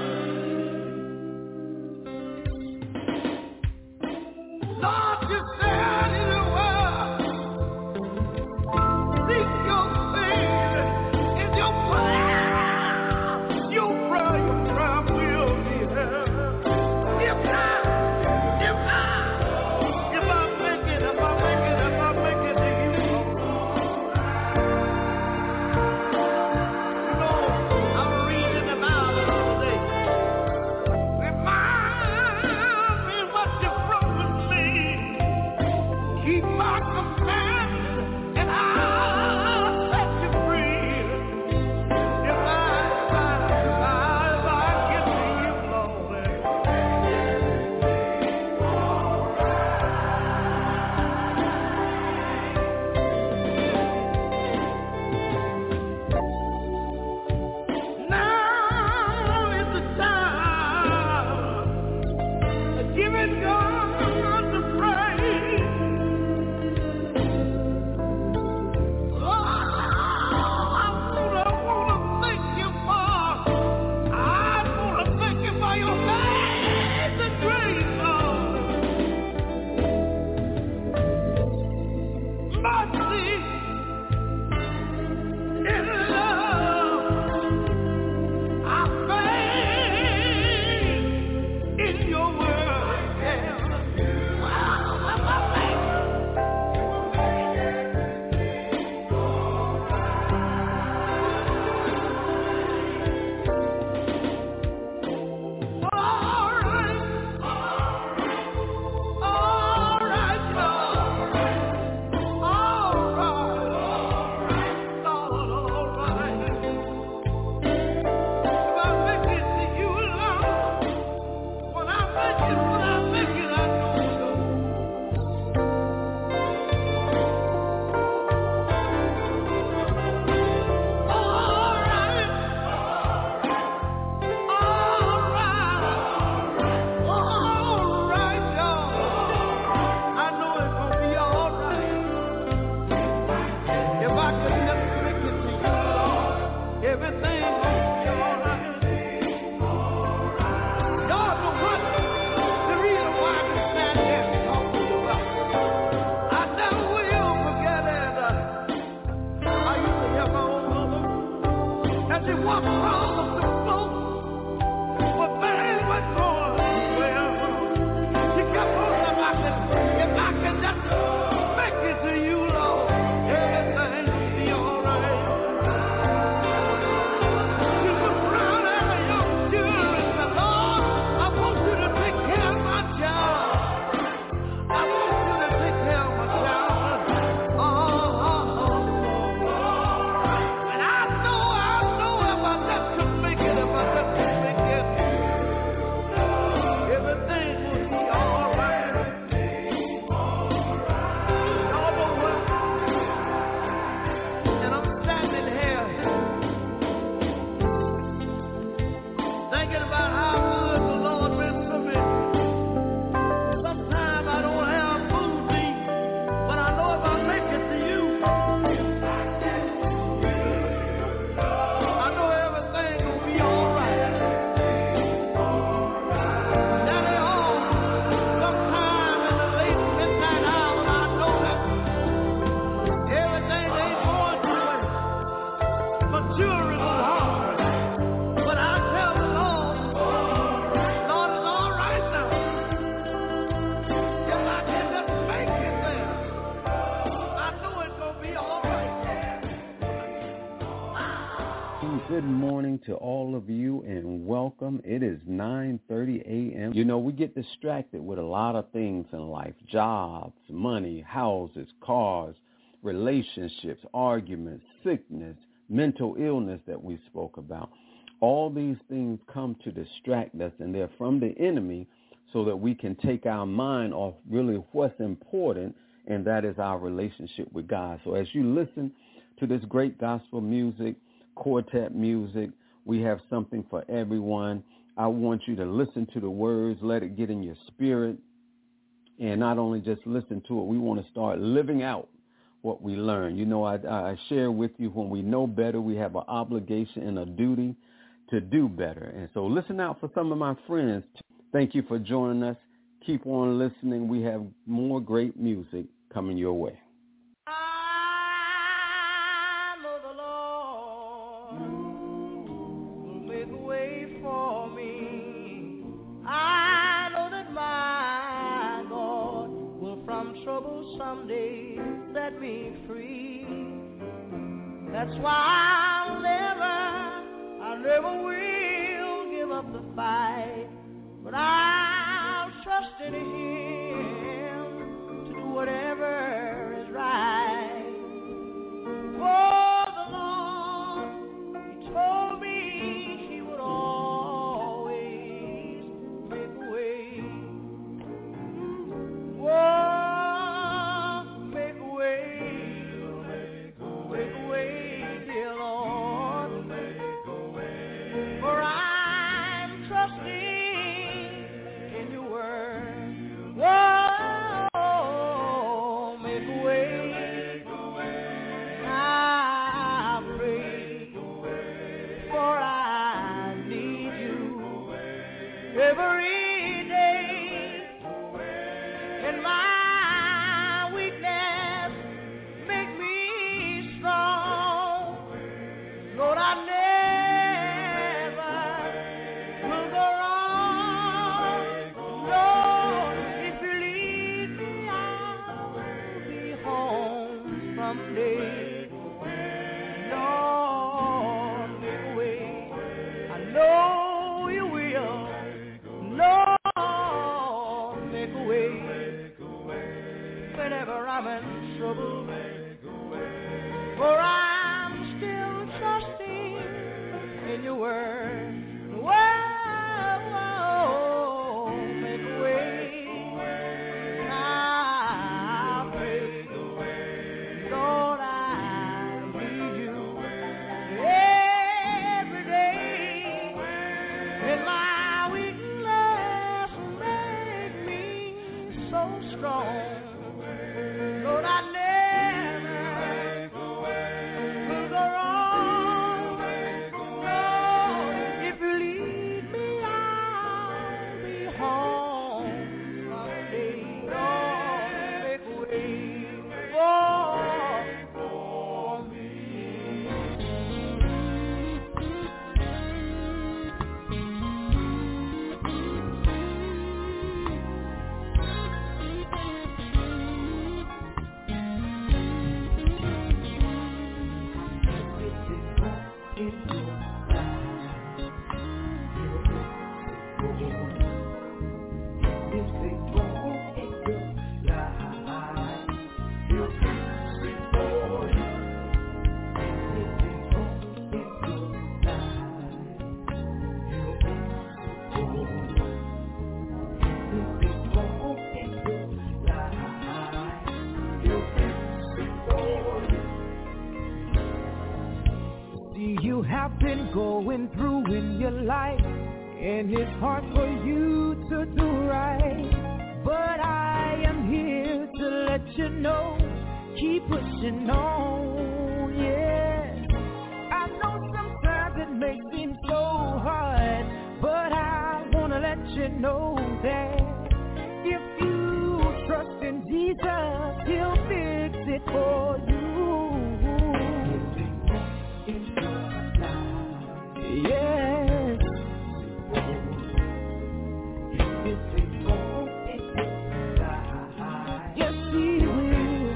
Lord, you said in the world, seek your face in your prayer. Your prayer will be heard. If I make it to you, you know, I'm reading the Bible all day. Remind me what you promised me. Keep my commandments and I'll set you free. If I get to you, Lord, now is the time of giving God the praise. Oh, I wanna thank you for your grace and grace, Lord. Mercy and love. I faith in your word. To me. good morning to all of you and welcome. It is 9:30 a.m. You know, we get distracted with a lot of things in life: jobs, money, houses, cars, relationships, arguments, sickness, mental illness that we spoke about. All these things come to distract us, and they're from the enemy so that we can take our mind off really what's important, and that is our relationship with God. So as you listen to this great gospel music, quartet music, we have something for everyone. I want you to listen to the words, let it get in your spirit, and not only just listen to it, we want to start living out what we learn. You know, I share with you, when we know better, we have an obligation and a duty to do better. And so listen out for some of my friends. Thank you for joining us. Keep on listening. We have more great music coming your way. I know the Lord will make a way for me. I know that my God will from trouble someday set me free. That's why I never will give up the fight, but I'll trust in Him to do whatever is right. For the Lord, He told me He would always make a way. Whoa, make a way, dear Lord. For I'm trusting in your word. Whoa, make a way. I pray, for I need you every day. In my weakness, make me strong. Lord, I never will go wrong. Lord, if you lead me, I'll be home someday. Lord, make a way. I know you will. Lord, make a way. Whenever I'm in trouble, for I'm still trusting in your word. Whoa, make a way. I pray, Lord, I need you every day. In my weakness, make me so strong. Lord, I never will go wrong. Lord, if you lead me, I'll be home someday. Lord, make a way for me. You have been going through in your life, and it's hard for you to do right. But I am here to let you know, keep pushing on, yeah. I know sometimes it may seem so hard, but I want to let you know that if you trust in Jesus, He'll fix it for you. Yes. Yes, He will.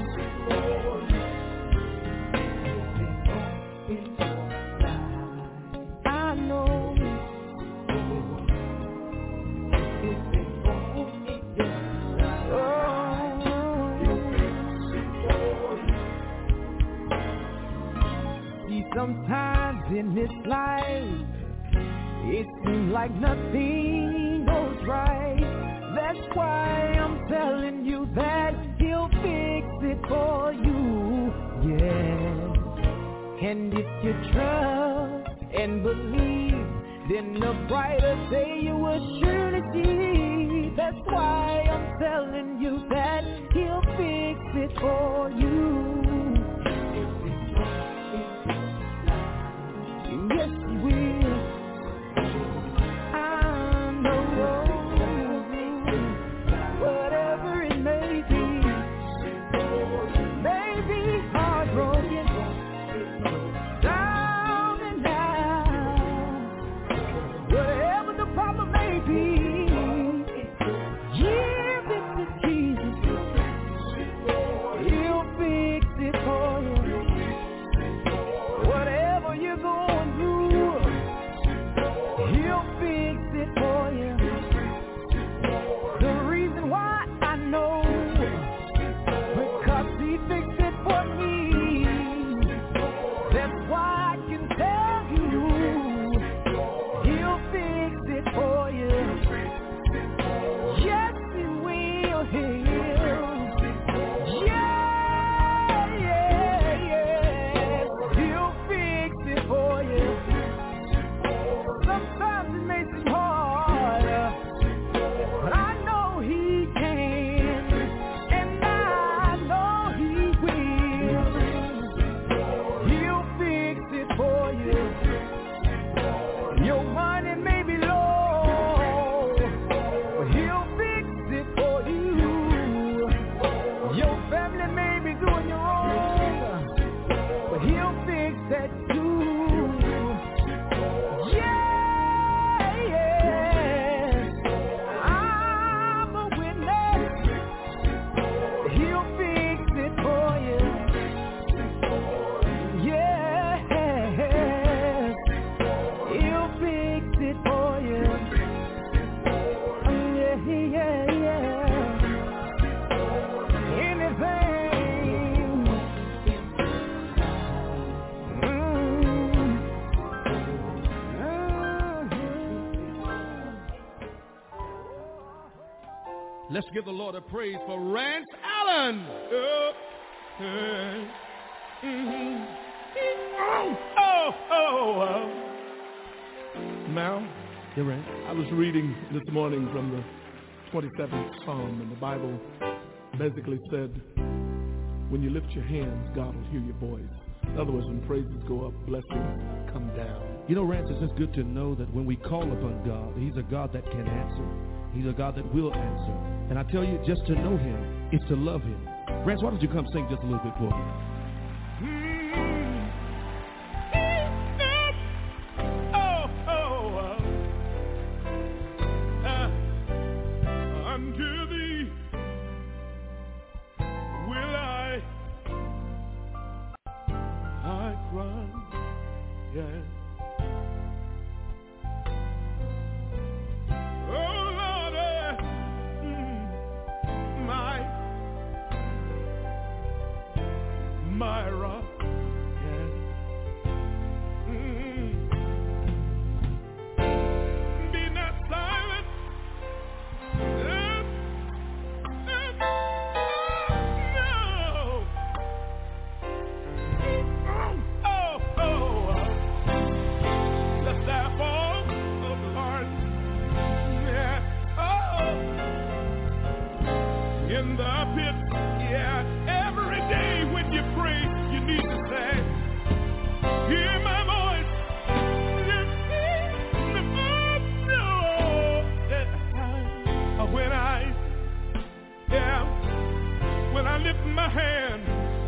See, sometimes in this life, it seems like nothing goes right. That's why I'm telling you that he'll fix it for you, yeah. And if you trust and believe, then the brighter day you will surely see. That's why I'm telling you that he'll fix it for you. Yes, he will. I know. Whatever it may be heartbroken, down and out. Whatever the problem may be, give it to Jesus. He'll fix it for you. Whatever you're going through, he'll fix it for you. The reason why I know, because he fixed it for me. That's why I can tell you, he'll fix it for you. Yes, he will. He'll fix it for you. Sometimes it may seem hard, but I know he can, and I know he will. He'll fix it for you. Your money may be low, but he'll fix it for you. Your family may be doing you wrong, but he'll fix that too. Yes, I'm a witness. He'll fix it for you. Yes, he'll fix it for you. Anything. Let's give the Lord a praise for Rance Allen. Now, I was reading this morning from the 27th Psalm, and the Bible basically said, when you lift your hands, God will hear your voice. In other words, when praises go up, blessings come down. You know, Rance, it's just good to know that when we call upon God, he's a God that can answer. He's a God that will answer. And I tell you, just to know him is to love him. Rance, why don't you come sing just a little bit for me? Unto thee will I cry, yes. My rock, yes. Be not silent. Let that fall, oh Lord. Yeah. In the pit, yeah. Every day when you pray, you need to say, hear my voice. When I lift my hand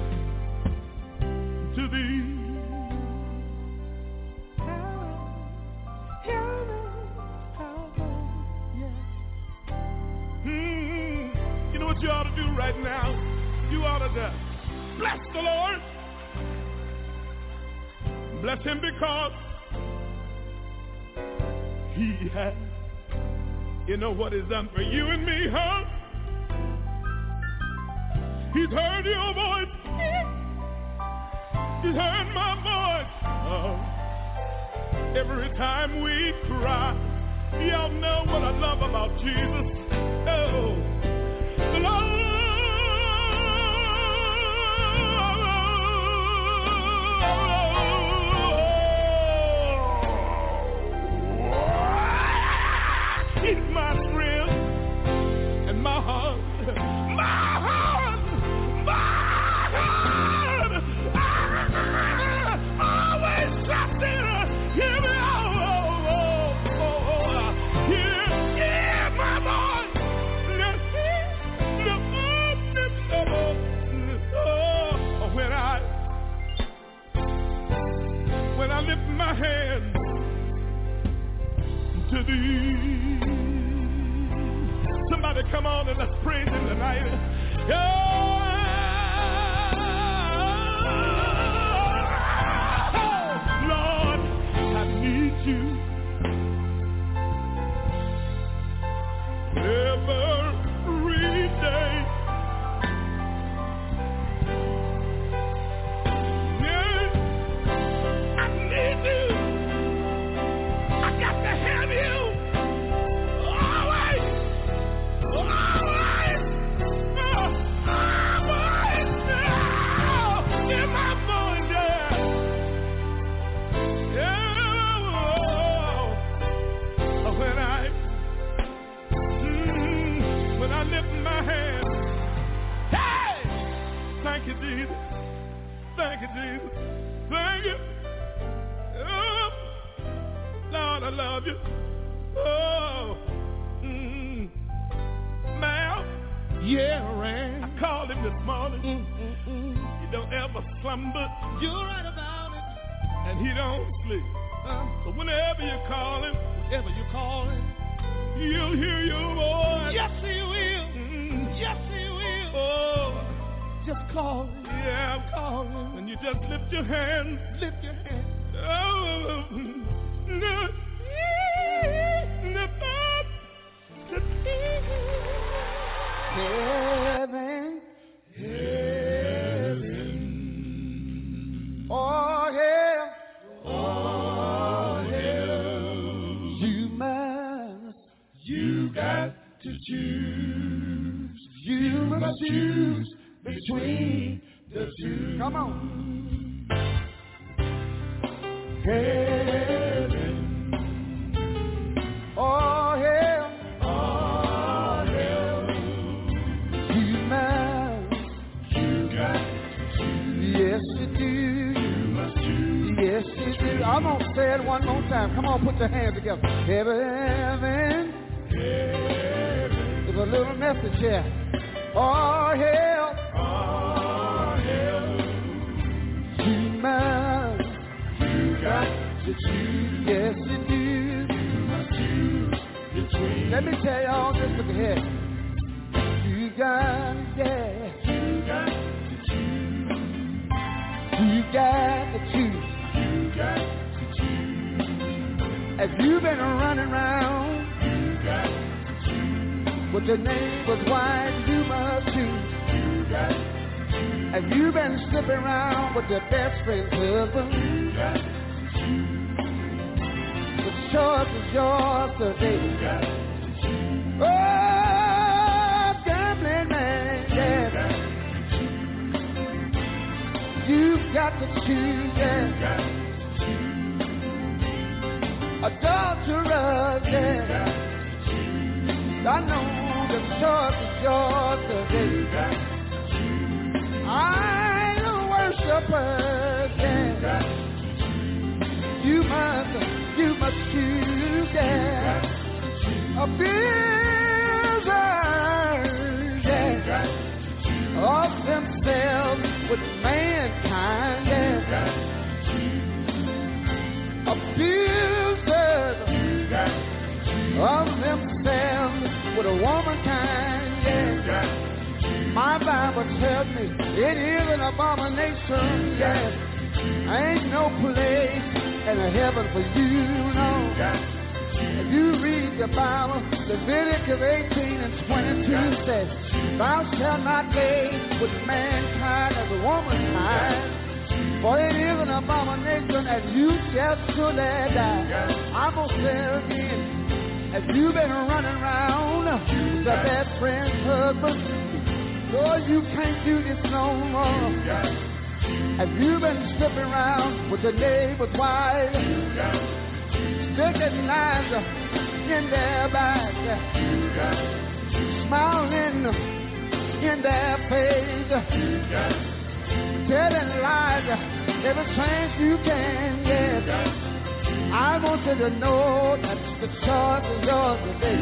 to thee. You know what you ought to do right now? You ought to bless the Lord. Bless him because he has. You know what he's done for you and me, huh? He's heard your voice. He's heard my voice. every time we cry. Y'all know what I love about Jesus. Oh, the Lord. He's my strength and my heart, my heart, my heart. Always trusting. Hear me, hear my voice. When I lift my hand to thee. Somebody come on and let's praise him tonight. Oh, Lord, I need you every day. Yeah, I need you. I got to have you. Thank you, Jesus. Thank you, Jesus. Thank you. Oh, Lord, I love you. Oh, Mal. Yeah, Rand. I called him this morning. He don't ever slumber. You're right about it. And he don't sleep. So whenever you call him, you'll hear your voice. Yes, he will. Yes, he will. Oh. Just call him. Yeah, I'm calling. And you just lift your hands. Lift your hands. Oh, heaven, heaven. Oh, hell, oh, hell. You got to choose. You must choose between the two. Come on. Heaven. Oh, hell. Oh, hell. You must. You got to choose. Yes, you do. You must choose. Yes, you do. I'm going to say it one more time. Come on, put your hands together. Heaven. Heaven. There's a little message here. Oh, hell. You got to choose. Yes, you do. You must choose between. Let me tell y'all this. Look ahead. You got to choose. You got to choose. You got to choose. As you've been running around, you got to choose. With your neighbor's wife, you must choose. You got to choose. Have you been slipping around with your best friend's husband? You got to choose. The choice is yours today. You got to choose. Oh, gambling man, yeah. You've got to choose, yeah. You got to choose. Adulterers, yeah. You got to choose. I know the choice is yours today. You got to choose. Idol worshipers, yeah. You must choose, yeah. Abusers, yeah. Of themselves with mankind, yeah. Abusers of themselves with a womankind, yeah. My Bible tells me it is an abomination, yes. Ain't no place in a heaven for you, no. If you read the Bible, Leviticus 18 and 22 says, thou shalt not lay with mankind as a womankind, for it is an abomination, as that you just could let die. I'm gonna say it again. As you've been running around with your best friend's husband, Lord, you can't do this no more. As you've been slipping around with your neighbor's wife, sticking knives in their back, smiling in their face, telling lies every chance you can get. I want you to know that the choice is yours today.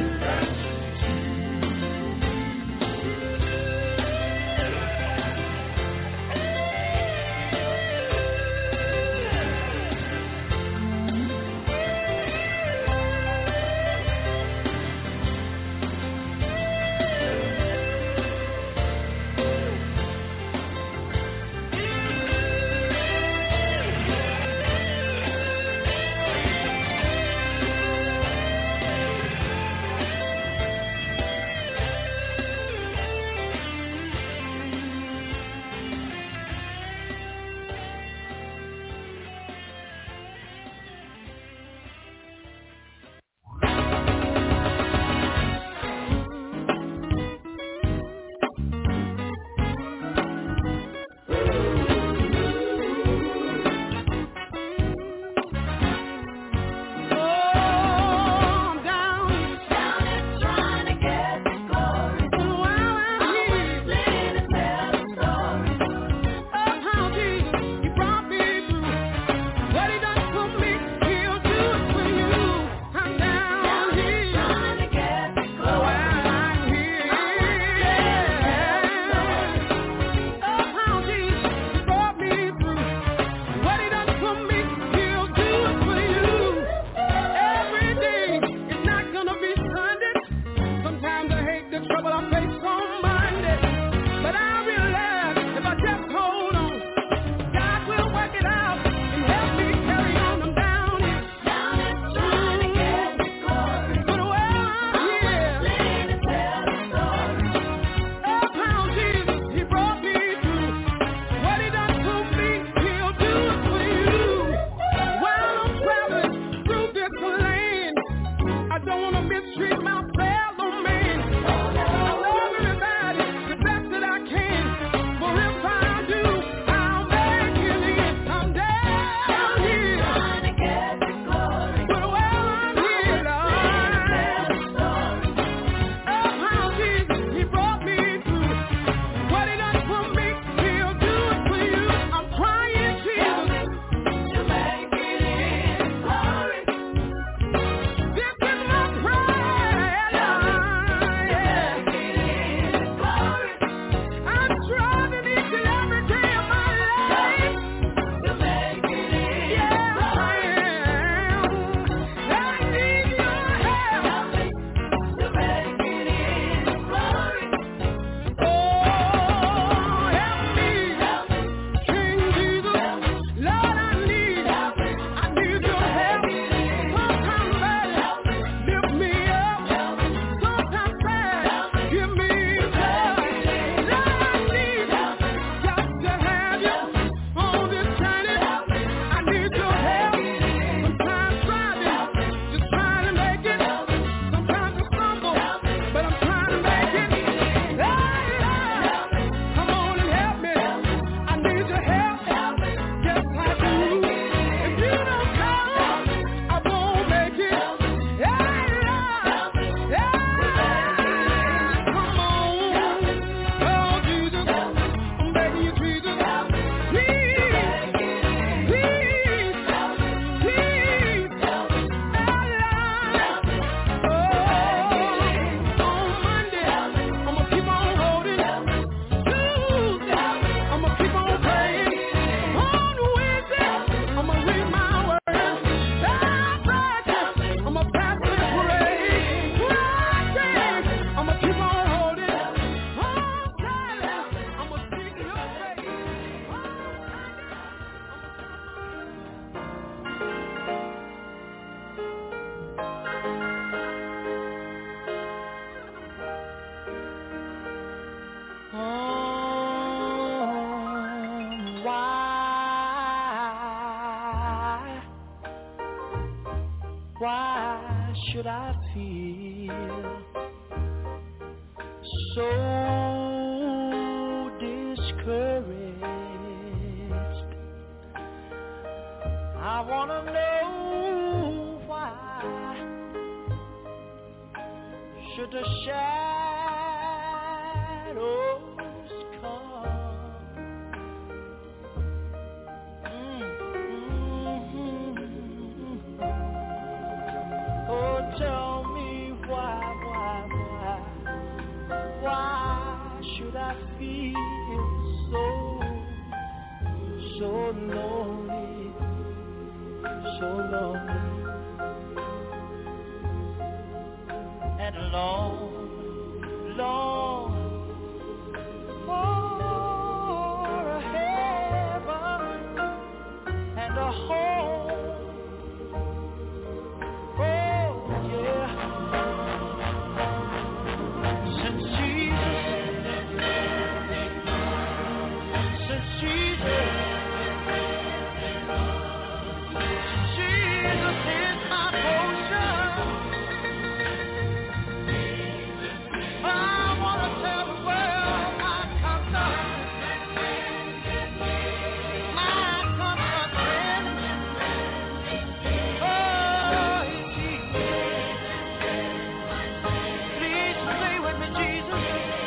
Why should I feel so discouraged? I want to know why should the shadows come? Oh, tell me why should I feel so lonely, so lonely, and long for a heaven and a home. Oh yeah, since Jesus is my portion. I want to tell the world my comfort friend. Oh, Jesus. Please stay with me, Jesus.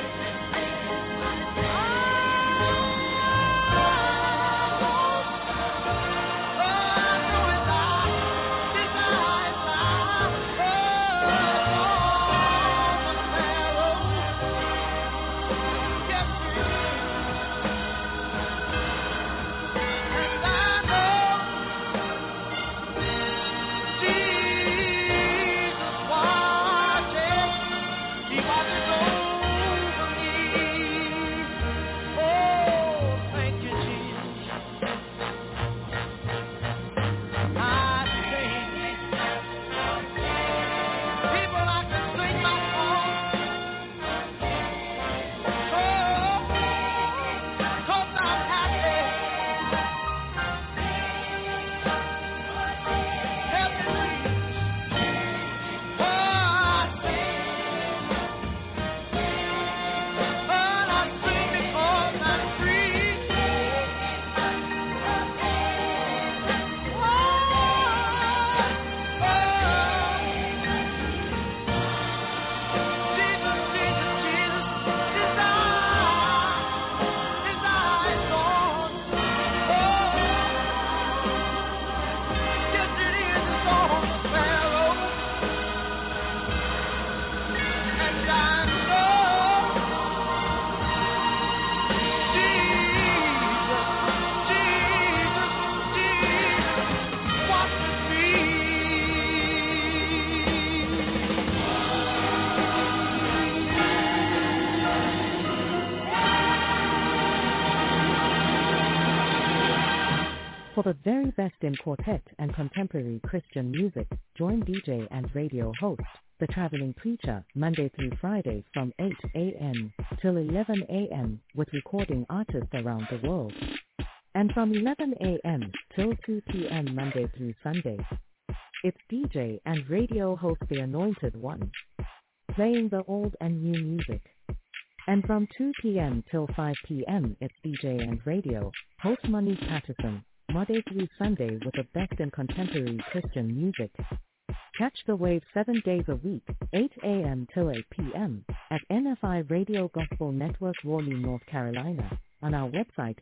For the very best in quartet and contemporary Christian music, join DJ and radio host, The Traveling Preacher, Monday through Friday from 8 a.m. till 11 a.m. with recording artists around the world. And from 11 a.m. till 2 p.m. Monday through Sunday. It's DJ and radio host The Anointed One, playing the old and new music. And from 2 p.m. till 5 p.m. it's DJ and radio host Monique Patterson, Monday through Sunday with the best in contemporary Christian music. Catch the wave 7 days a week, 8 a.m. till 8 p.m. at NFI Radio Gospel Network, Raleigh, North Carolina, on our website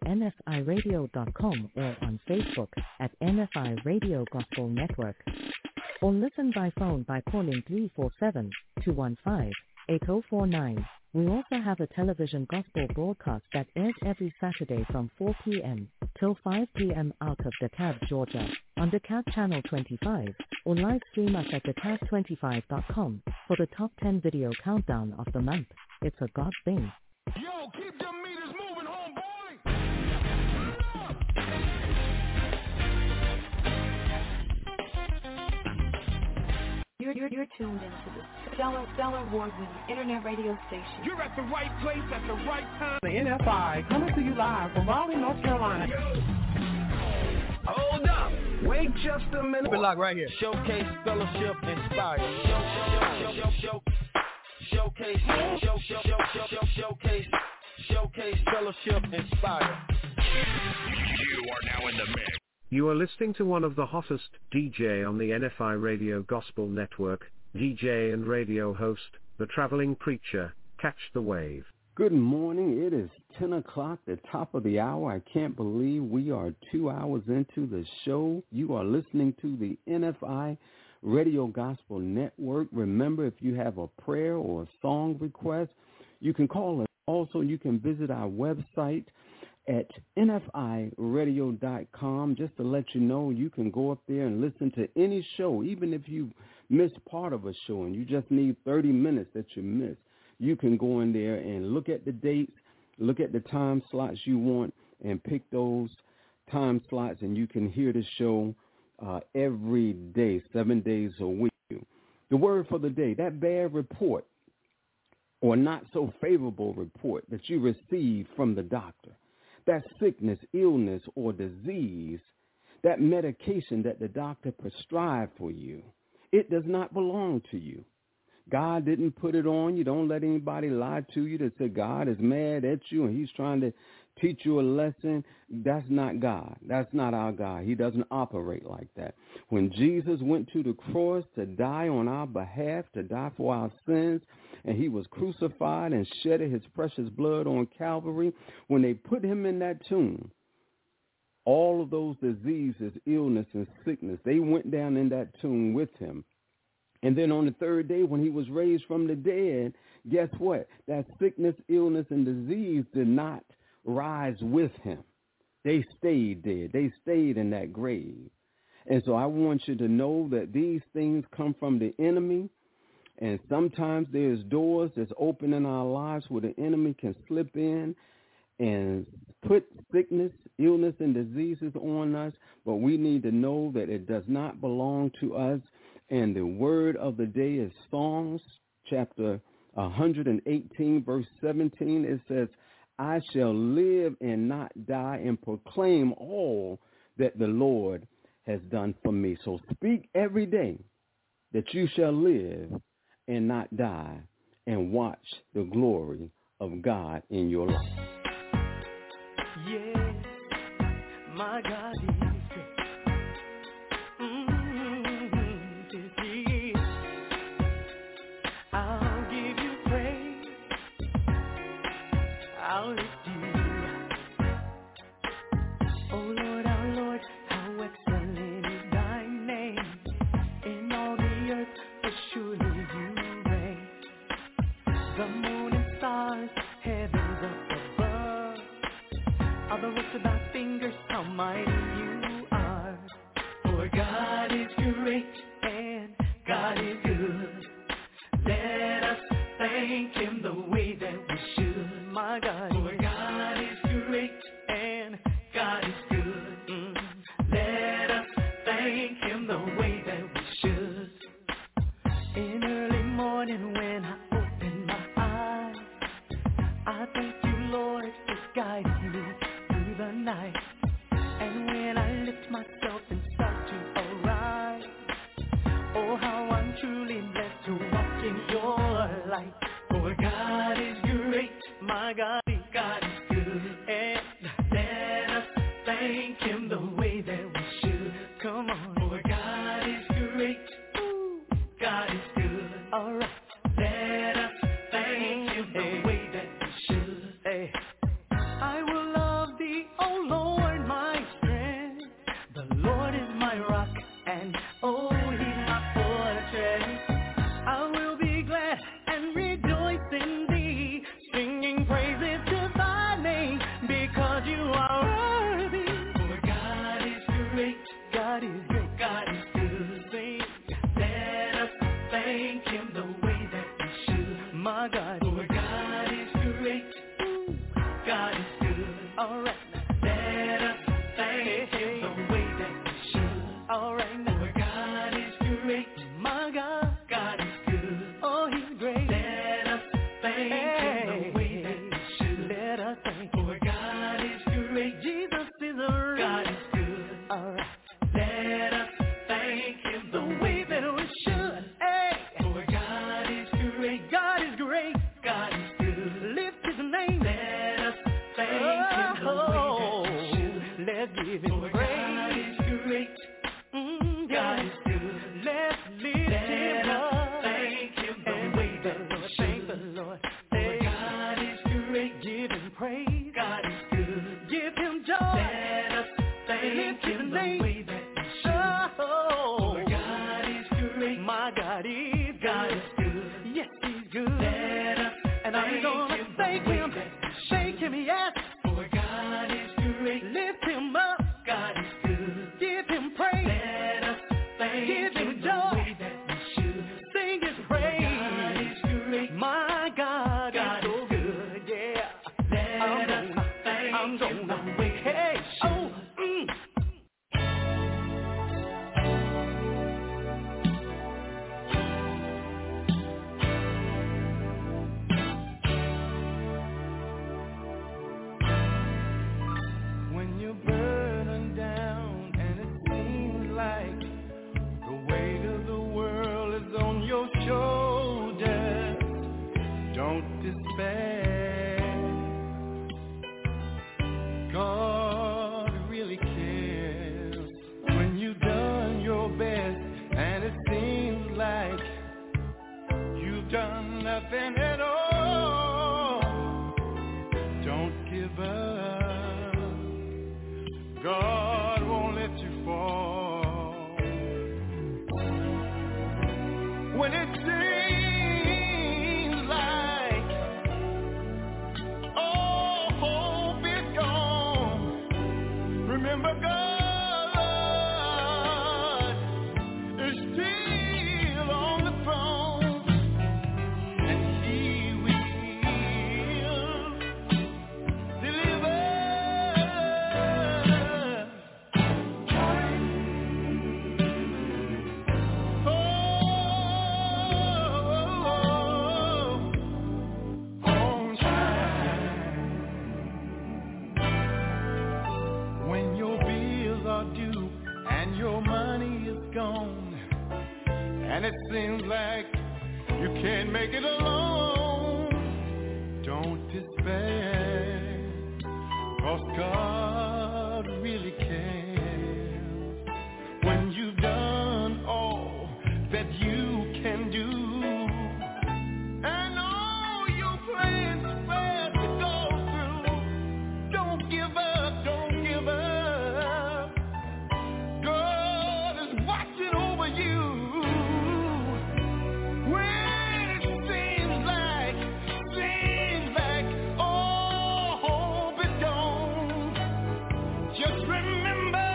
nfiradio.com or on Facebook at NFI Radio Gospel Network. Or listen by phone by calling 347-215-8049. We also have a television gospel broadcast that airs every Saturday from 4 p.m. till 5 p.m. out of DeKalb, Georgia, on DeKalb Channel 25, or live stream us at DeKalb25.com for the top 10 video countdown of the month. It's a God thing. Yo, keep them meters moving, homeboy! You're tuned into the stellar award-winning internet radio station. You're at the right place at the right time. The NFI coming to you live from Raleigh, North Carolina. Hold up. Wait just a minute. We're locked right here. Showcase, fellowship, inspire. Showcase, fellowship, inspire. You are now in the mix. You are listening to one of the hottest DJ on the NFI Radio Gospel Network, DJ and radio host, the traveling preacher, Catch the Wave. Good morning. It is 10 o'clock, the top of the hour. I can't believe we are 2 hours into the show. You are listening to the NFI Radio Gospel Network. Remember, if you have a prayer or a song request, you can call us. Also, you can visit our website at nfiradio.com. Just to let you know, you can go up there and listen to any show, even if you miss part of a show and you just need 30 minutes that you missed. You can go in there and look at the dates, look at the time slots you want, and pick those time slots, and you can hear the show every day, 7 days a week. The word for the day, that bad report or not so favorable report that you received from the doctor, that sickness, illness, or disease, that medication that the doctor prescribed for you, it does not belong to you. God didn't put it on you. Don't let anybody lie to you that say God is mad at you and he's trying to teach you a lesson. That's not God. That's not our God. He doesn't operate like that. When Jesus went to the cross to die on our behalf, to die for our sins, and he was crucified and shedded his precious blood on Calvary, when they put him in that tomb, all of those diseases, illness, and sickness, they went down in that tomb with him. And then on the third day, when he was raised from the dead, guess what? That sickness, illness, and disease did not rise with him. They stayed dead. They stayed in that grave. And so I want you to know that these things come from the enemy. And sometimes there's doors that's open in our lives where the enemy can slip in and put sickness, illness, and diseases on us. But we need to know that it does not belong to us. And the word of the day is Psalms chapter 118, verse 17. It says, I shall live and not die and proclaim all that the Lord has done for me. So speak every day that you shall live and not die and watch the glory of God in your life. Yes, my God is great. I'll give you praise. I'll lift you up. Oh Lord, our Lord, how excellent is thy name. In all the earth, for surely you reign. The moon and stars, heavens up above, all the works of thy fingers, how mighty you are. For God is great and God is good. Let us thank him the way that we should. My God, for God is great and God is good. Let us thank him the way that we should. In early morning when I open my eyes, I thank you, Lord, for guiding me through the night. And when I lift myself and start to arise, oh, how I'm truly blessed to walk in your light. For God is great, my God, God is good. And let us thank him the way that we should. Come on. For God is great, God is good. All right. Let us thank him the way that we should. Hey. I will love thee, O Lord, my strength. The Lord is my rock, and oh, he's my fortress. I will be glad and rejoice in thee, singing praises to thy name, because you are worthy. For God is great, God is great, God is good. Sing, let us thank him the way that we should. My God, for God is great, God is good. All right, let us thank him the way that we should. All right, now. For God is great, my God, God is good. Oh, he's great. Let us thank him the way that we should. Let us thank him. For God is great, Jesus is a God is good. All right, let thank Him the way that we should. Hey. For God is great. God is great. God is good. Lift His name. Let us thank Him the way that we should. Let's give Him praise. God is great. God is good. Let's lift Him up. Thank Him the way that we should. Thank the Lord. For God is great. Give Him praise. God is good. Give Him joy. Let us thank Him the way that we should. Oh, for God is great. My God is good. God is good. Yes, He's good. Let us and I'm gonna thank Him. Thank Him, yes. For God is great. Lift Him up. God is good. Give Him praise. Let us give Him joy. Sing His praise. God is great. My God, God is so good. Yeah. I'm gonna wait. Hey. Oh. When you're burdened down and it seems like the weight of the world is on your shoulders, don't despair. God really cares. When you've done your best and it seems like you've done nothing at all, don't give up. God won't let you fall. When it seems like all hope is gone, remember God is still on the throne, and He will deliver. Your money is gone, and it seems like you can't make it alone. Don't despair, 'cause God really cares. When you've done all that you can do, and all your plans fail to go through, don't give up, don't give up. God is watching over you. When it seems like all hope is gone, just remember,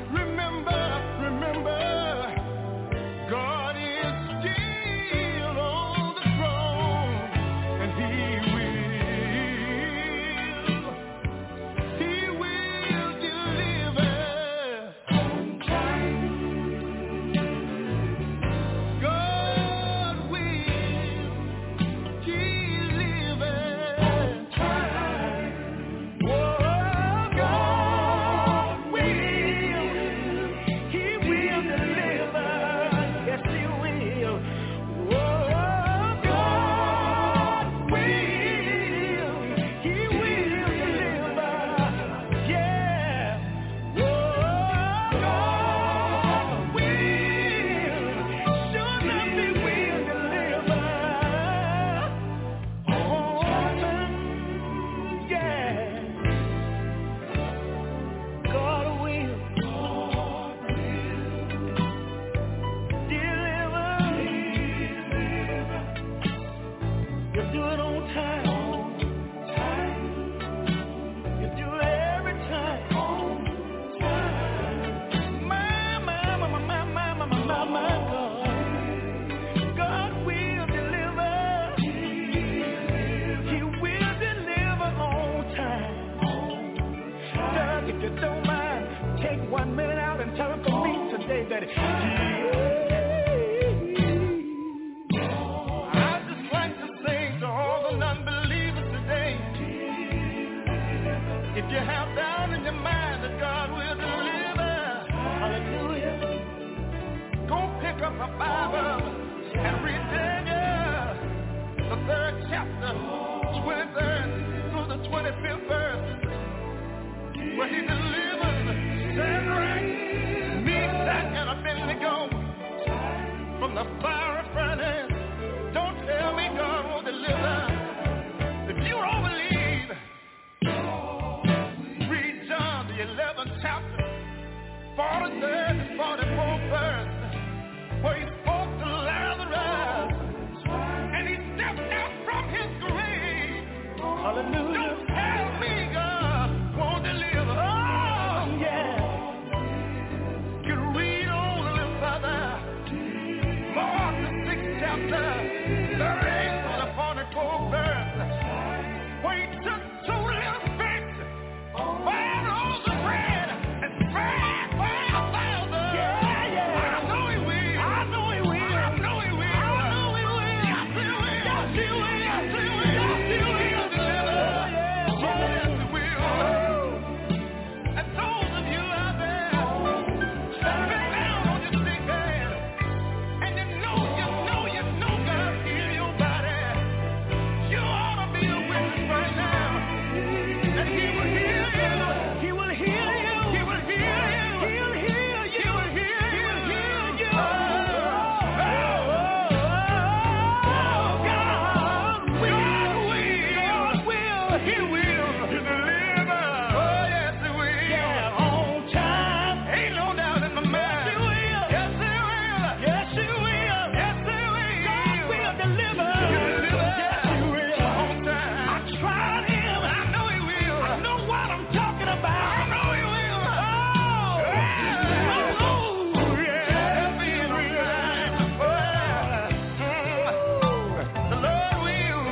God is still on the throne, and He will deliver. my Bible and read Daniel, the 3rd chapter, 23rd through the 25th verse, where he delivered Shadrach, Meshach, and Abednego from the fiery furnace. Don't tell me God won't deliver. If you don't believe, read John, the 11th chapter, 43rd and 44th verse, where he spoke to Lazarus, and he stepped out from his grave. Hallelujah. Don't tell me God won't deliver. Oh, yeah. You read on a little further, Mark the 6th chapter, 38 to the 44th verse, where he took 2 little fish, 5 loaves of bread, and fed 5,000. I know he will. I know he will. I know he will. I know he will. Yes, he will. Yes, he will. Yes, he will. Yes, he will deliver. Yes, he will. And those of you out there, stepping down on your sick bed, and you know God heal your body, you ought to be a witness right now that he will heal you. He will heal you. He will heal you. He'll heal you. He will heal you. He will heal you. Oh, God will. He will. Deliver. Oh, yes, he will. Yeah, on time. Ain't no doubt in my mind. Yes, he will. Yes, he will. Yes, he will. Yes, he will. God will deliver. Yes, he will. On time. I tried him. I know he will. I know what I'm talking about. I know he will. Oh, yeah. Help me in real life. The Lord will.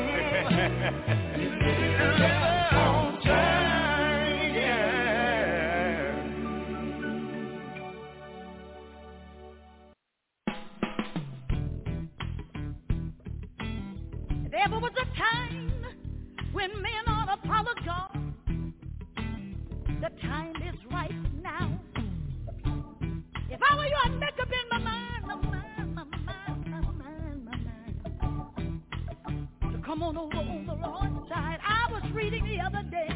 Deliver on time. Yeah. There was a time when men ought to follow God. The time is right now. If I were you, I'd make up in my mind to come on over on the Lord's side. I was reading the other day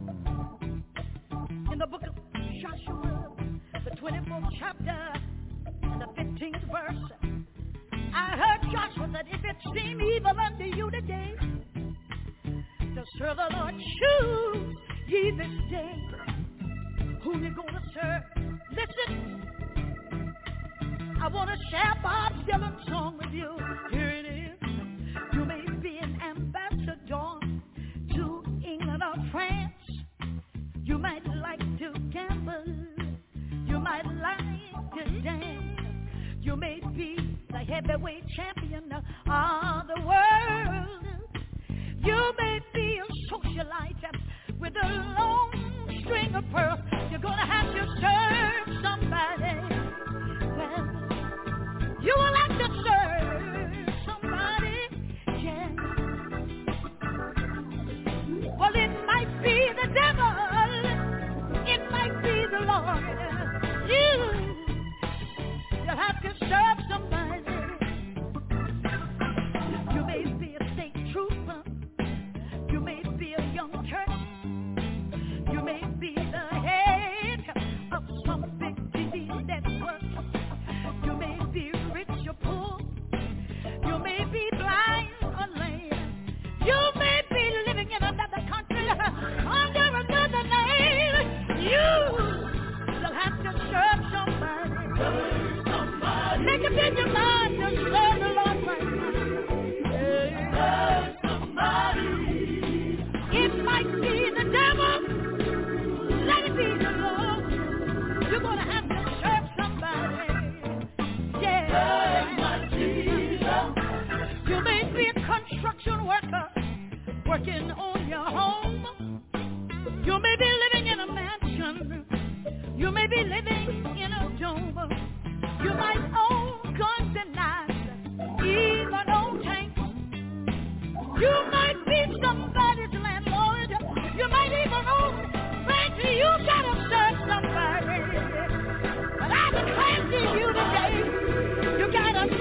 in the book of Joshua, the 24th chapter and the 15th verse. I heard Joshua said, if it seem evil unto you today to serve the Lord, choose ye this day who you gonna serve. Listen, I want to share Bob Dylan's song with you. Here it is. You may be an ambassador to England or France. You might like to gamble. You might like to dance. You may be the heavyweight champion of the world. You may be a socialite with a long string of pearls. You're going to have to serve somebody. Well, you will have to serve somebody, yeah. Well, it might be the devil. It might be the Lord. You'll have to serve somebody. You may be a state trooper. You may be a young church. You may be the head of some big TV network. You may be rich or poor. You may be blind or lame. You may be living in another country under another name. You'll have to serve somebody. Make up in your mind to serve the Lord right now. Serve somebody. It might be the devil. Let it be the Lord. You're going to have to serve somebody. Yeah. Serve my Jesus. You may be a construction worker working on your home. You may be living in a mansion. You may be living in a dome. You might own guns and knives, even own tanks. You might be somebody's landlord. You might even own banks. You gotta serve somebody. But I declare to you today, you gotta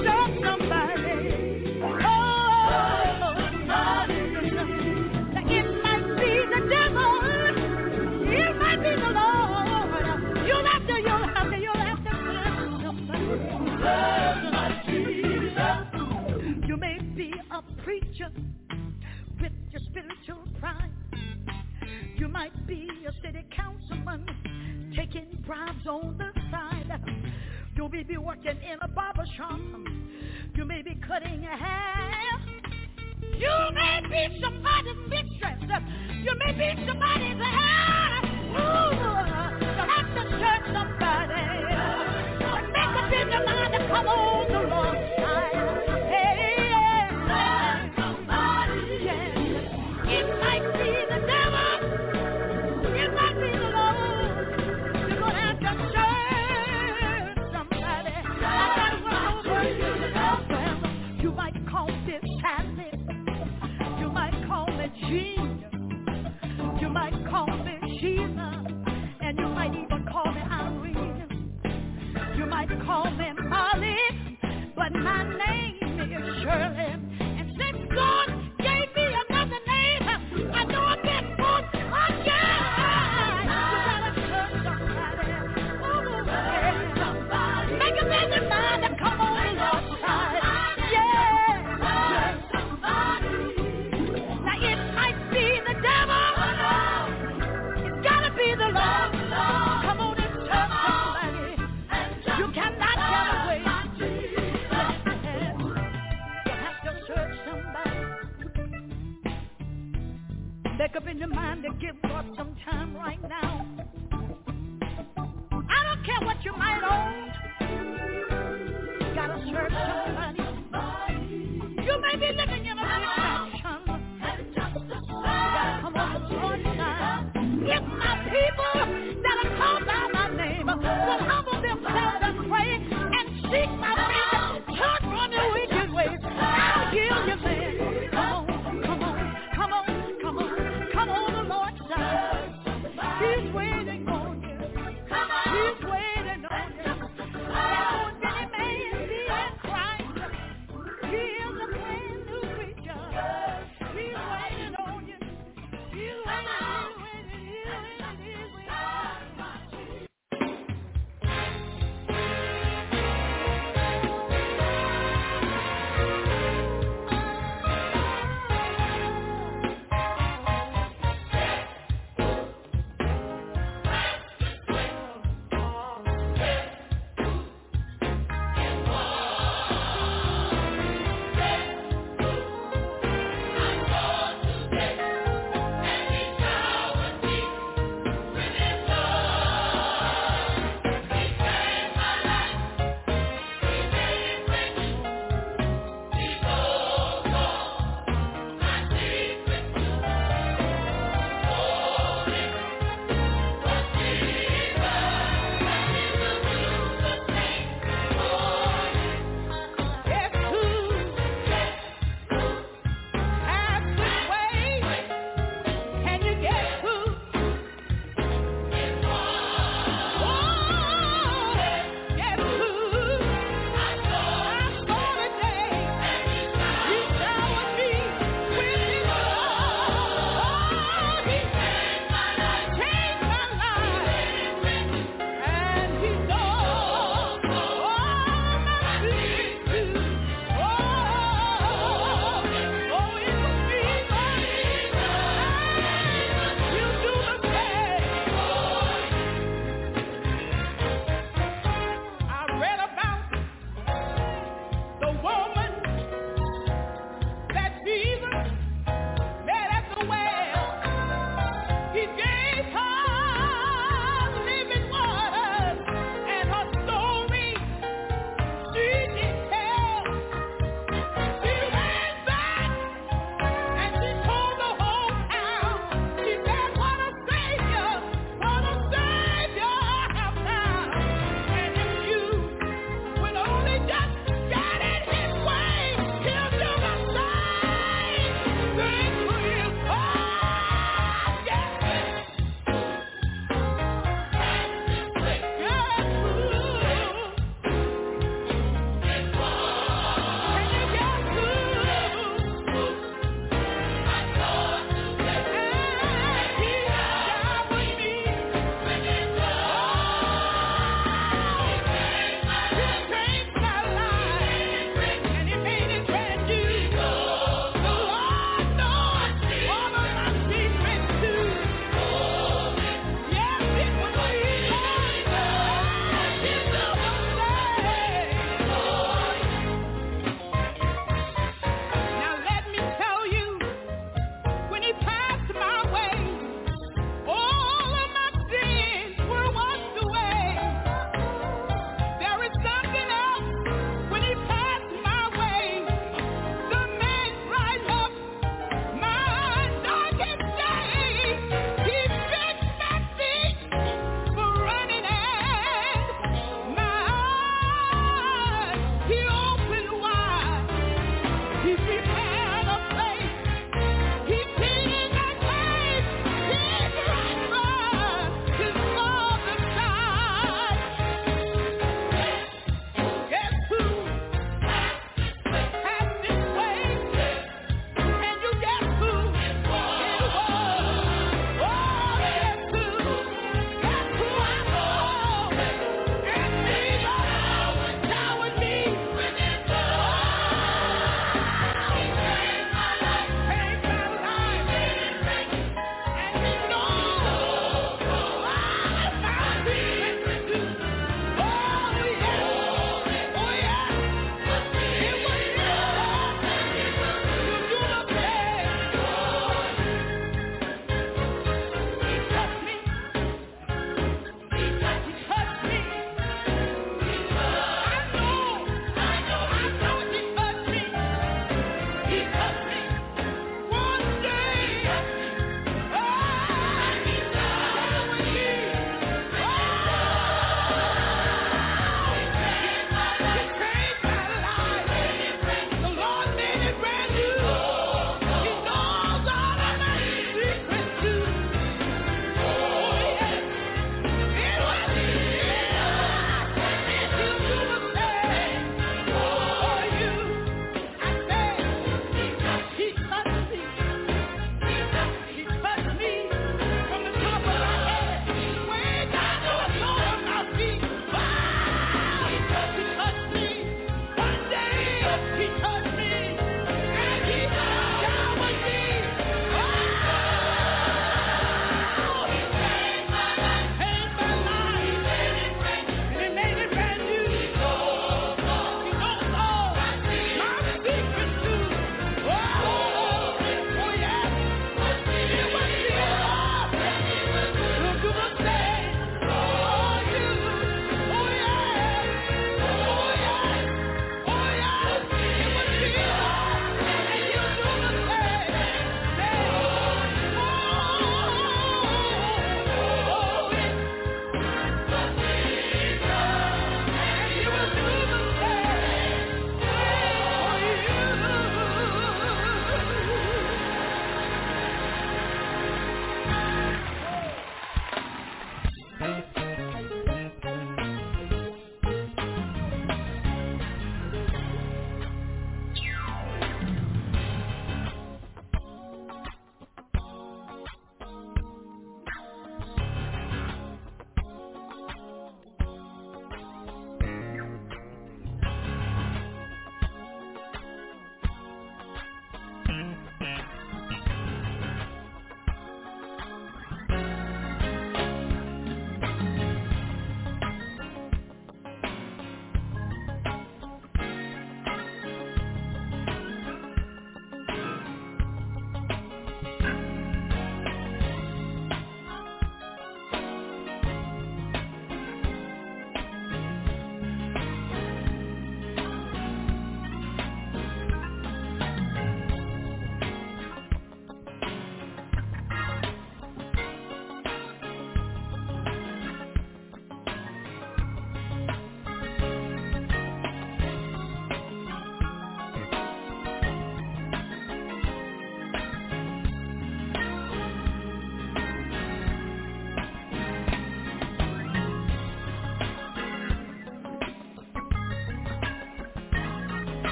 barber shop. You may be cutting your hair. You may be somebody's mistress. You may be somebody's hair. Ooh, you have to search somebody. Make up in your mind to come on the Lord's side. Hey, somebody, yeah. It might be the devil. It might be the Lord. You're gonna have to search somebody. I gotta run over you. You might call this talent. You might call it genius. You might call me Sheila. And you might even call me Irene. You might call me Molly. But my name is Shirley. And since God gave me another name, I know I've been born again. You gotta search somebody. Oh, somebody. Make up in your mind to come on the Lord's side. The Lord, come on and touch somebody. You cannot get away. You have to search somebody. Make up in your mind to give God some time right now. I don't care what you might own. You gotta search somebody. You may be living in a big mansion. You gotta come on the Lord's side. If my people that are called by my name will humble themselves and pray and seek my face, turn from their wicked ways, I'll heal your land. Come on, the Lord's side. He's waiting on you. He's waiting on you. Therefore, any man be in Christ, he is a brand new creature.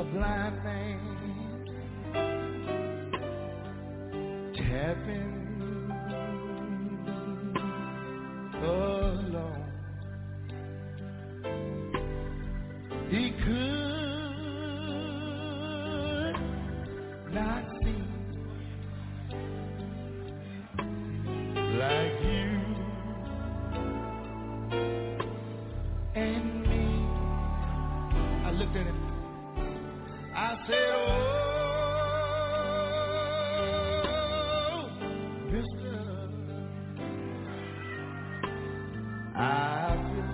blind man tapping alone. He could not see like you and me. I looked at him. I said, oh, mister, I feel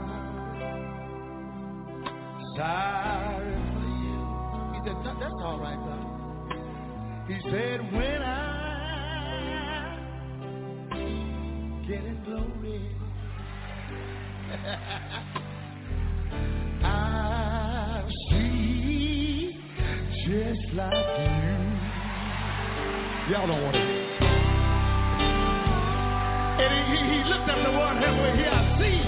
sorry for you. He said, no, that's all right, brother. He said, when I get in glory, I'll see just like you. Y'all don't want it. And he looked up the one halfway here. I see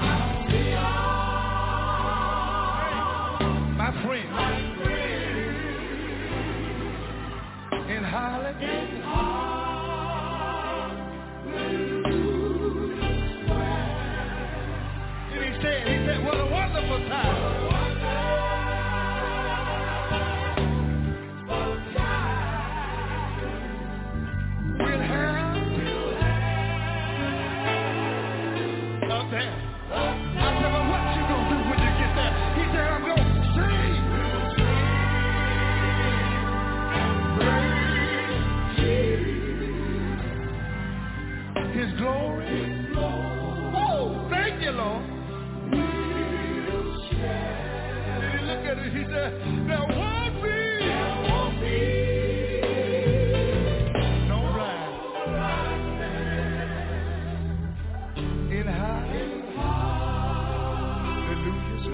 my friend in Hollywood. And he said, what a wonderful time. We'll have up there. I said, well, what you gonna do when you get there? He said, I'm gonna sing. His glory. Oh, thank you, Lord. And he looked at it, he said, there won't be no ride in Hallelujah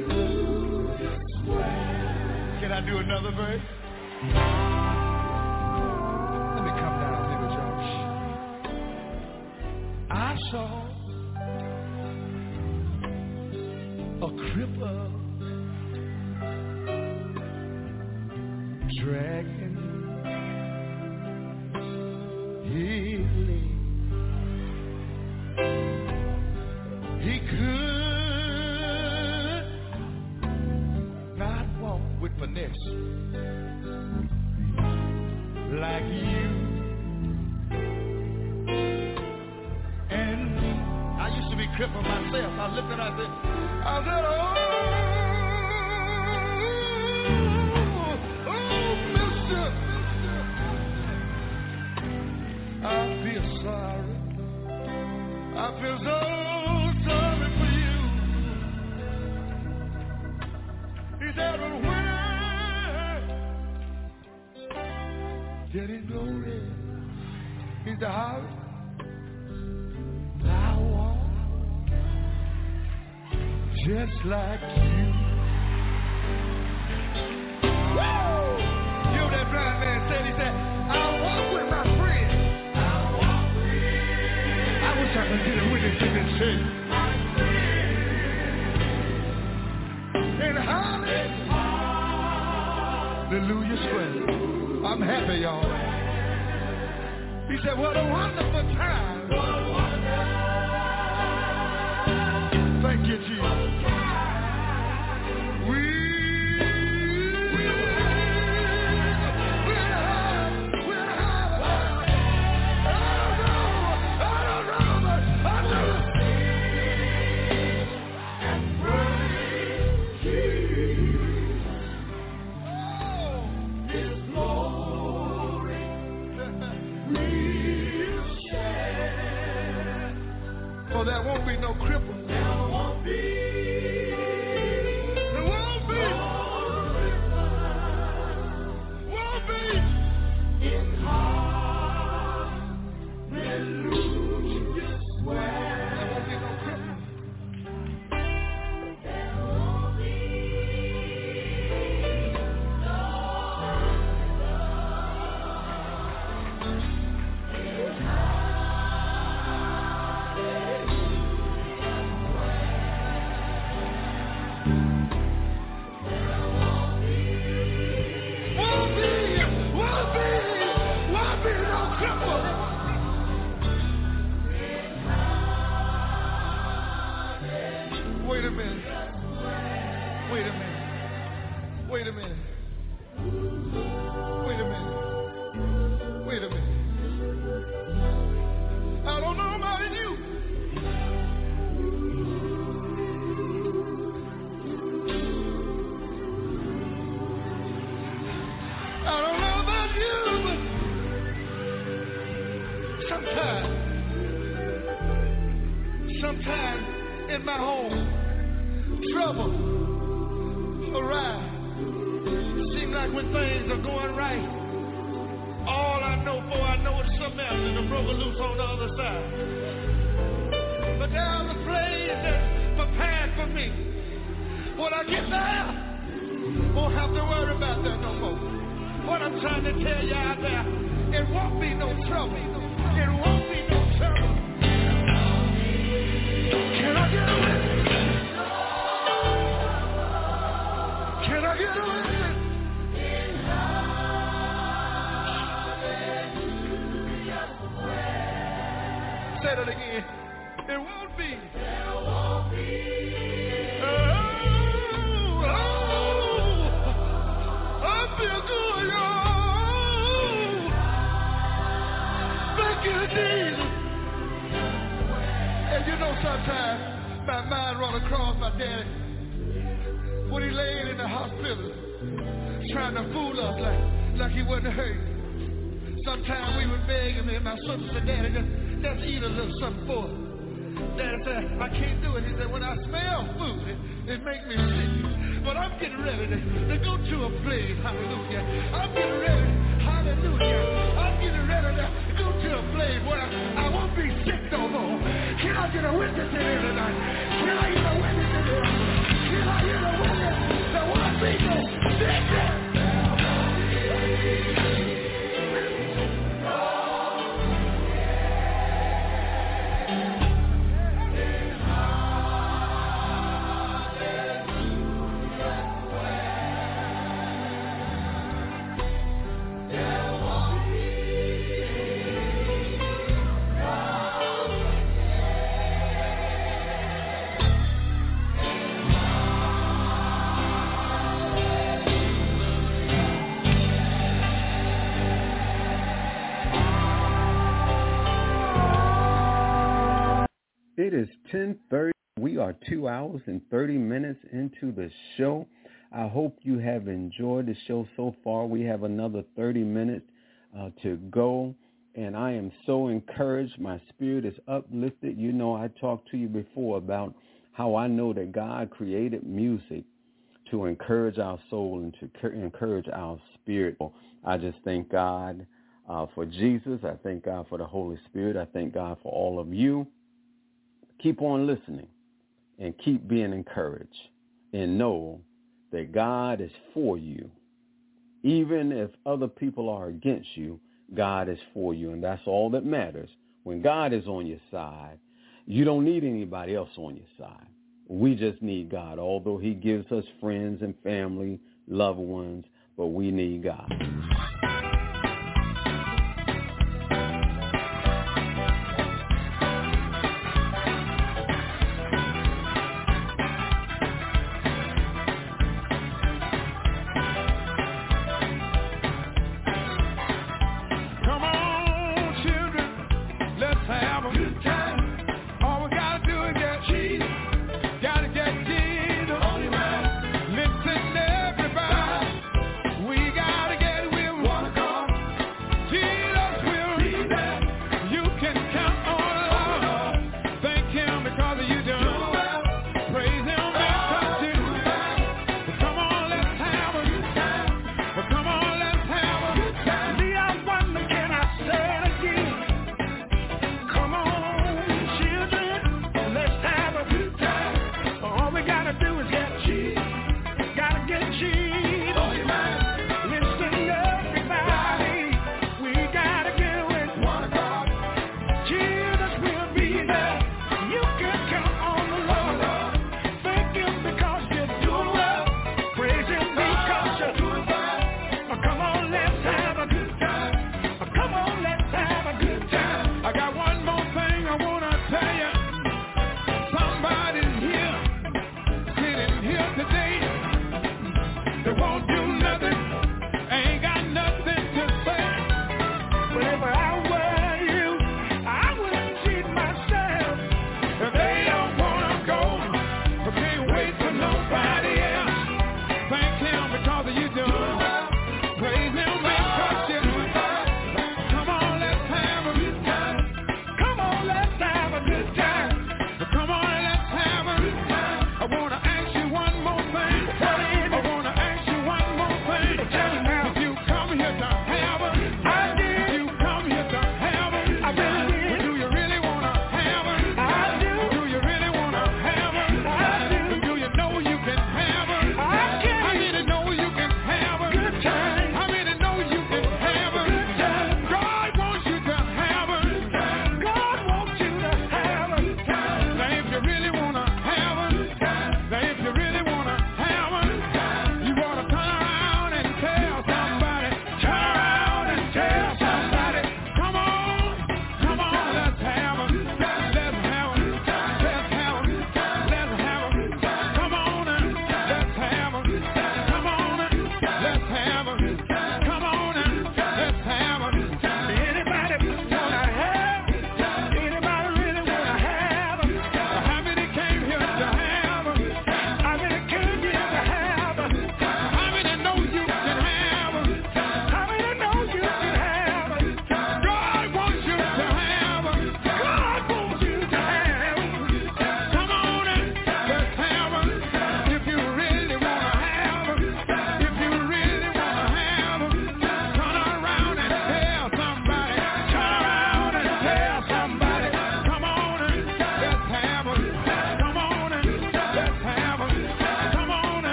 Square. Can I do another verse? Let me come down here with y'all. I saw a cripple dragging his leg. He could not walk with finesse like you and me. I used to be crippled myself. I looked at it, I said, oh, mister, I feel sorry. I feel so sorry for you. He said, but when getting glory, he's the house. I walk just like you. Woo! You know that blind man said, he said, I'll walk with my friend. I wish I could get a witness to this shit. In Hallelujah Square. I'm happy, y'all. He said, what a wonderful time. Thank you, Jesus. There won't be no cripple. There won't be Wait a minute. Wait a minute. Wait a minute. Wait a minute. Wait a minute. I don't know about you. I don't know about you, but sometimes in my home, trouble arise. Seems like when things are going right, all I know is something else and it broke loose on the other side. But there's a place that's prepared for me. When I get there, won't have to worry about that no more. What I'm trying to tell you out there, it won't be no trouble. It won't be no trouble. Can I get a witness? Can I get a witness? Say that again. It won't be. There won't be. I feel good, y'all. Thank you, Jesus. And you know sometimes my mind run across my daddy when he laid in the hospital trying to fool us like he wasn't hurt. Sometimes we would beg him and my sister said, Daddy, just eat a little something for us. Daddy said, I can't do it. He said, when I smell food, it makes me sick. But I'm getting ready to go to a place, hallelujah. I'm getting ready, hallelujah. I'm getting ready to go to a place where I won't be sick no more. Can I get a witness in here tonight? Can I get a witness in here? Can I get a witness that won't be no sickness? It is 10:30. We are 2 hours and 30 minutes into the show. I hope you have enjoyed the show so far. We have another 30 minutes to go, and I am so encouraged. My spirit is uplifted. You know, I talked to you before about how I know that God created music to encourage our soul and to encourage our spirit. I just thank God for Jesus. I thank God for the Holy Spirit. I thank God for all of you. Keep on listening and keep being encouraged and know that God is for you. Even if other people are against you, God is for you, and that's all that matters. When God is on your side, you don't need anybody else on your side. We just need God, although he gives us friends and family, loved ones, but we need God. Listen, everybody, we gotta get with one.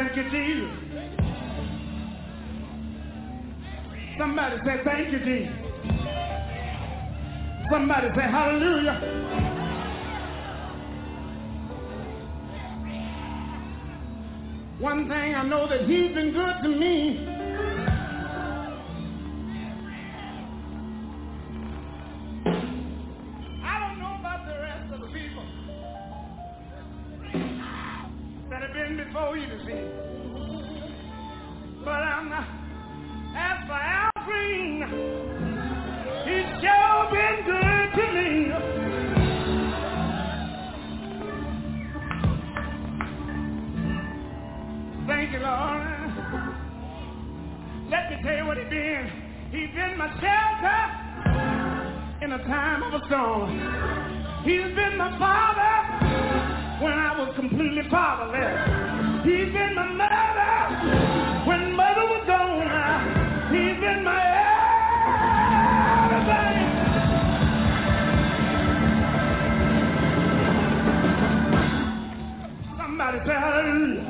Thank you, Jesus. Somebody say, thank you, Jesus. Somebody say, hallelujah. One thing I know that he's been good to me. I don't know about the rest of the people that have been before you this evening. But I'm not. As for Al Green, he's sure been good to me. Thank you, Lord. Let me tell you what he's been. He's been my shelter in a time of a storm. He's been my father when I was completely fatherless. He's been my mother when mother was gone. He's been my everything. Somebody say hallelujah.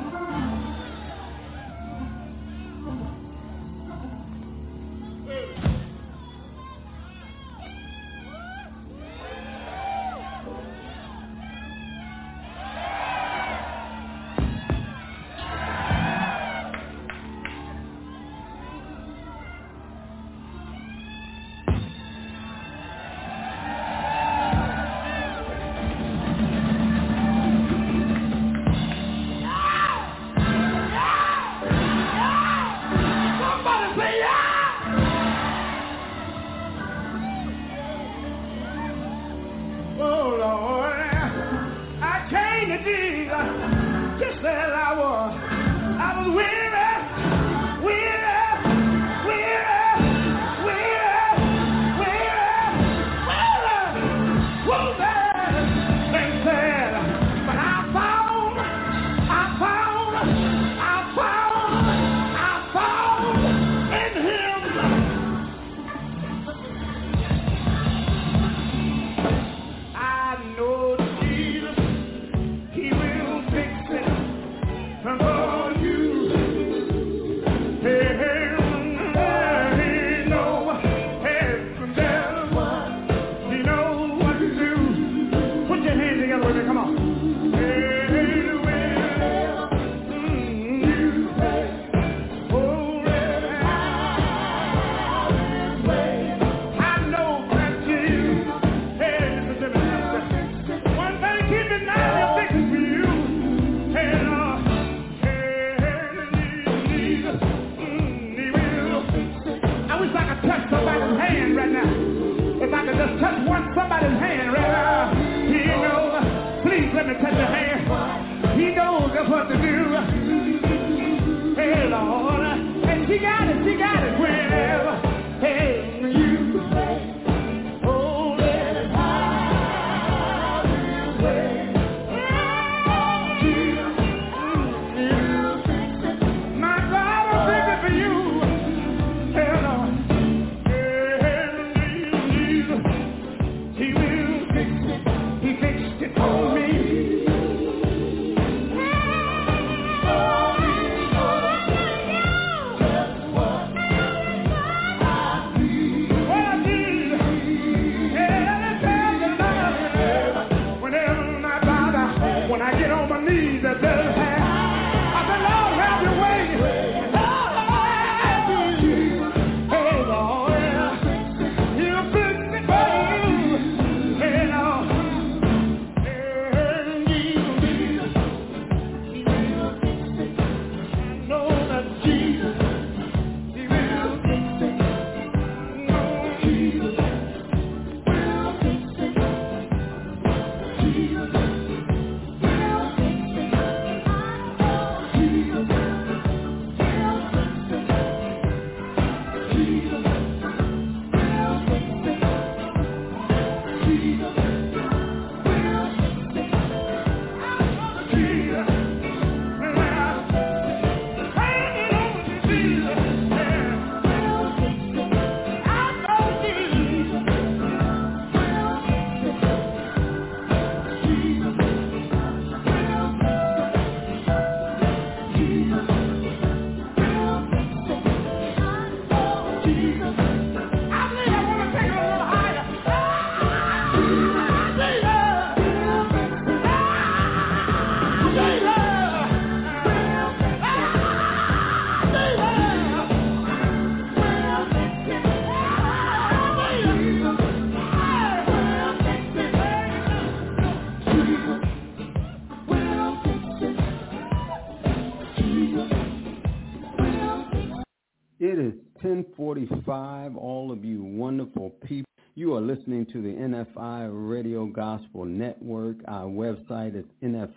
5, all of you wonderful people. You are listening to the NFI Radio Gospel Network. Our website is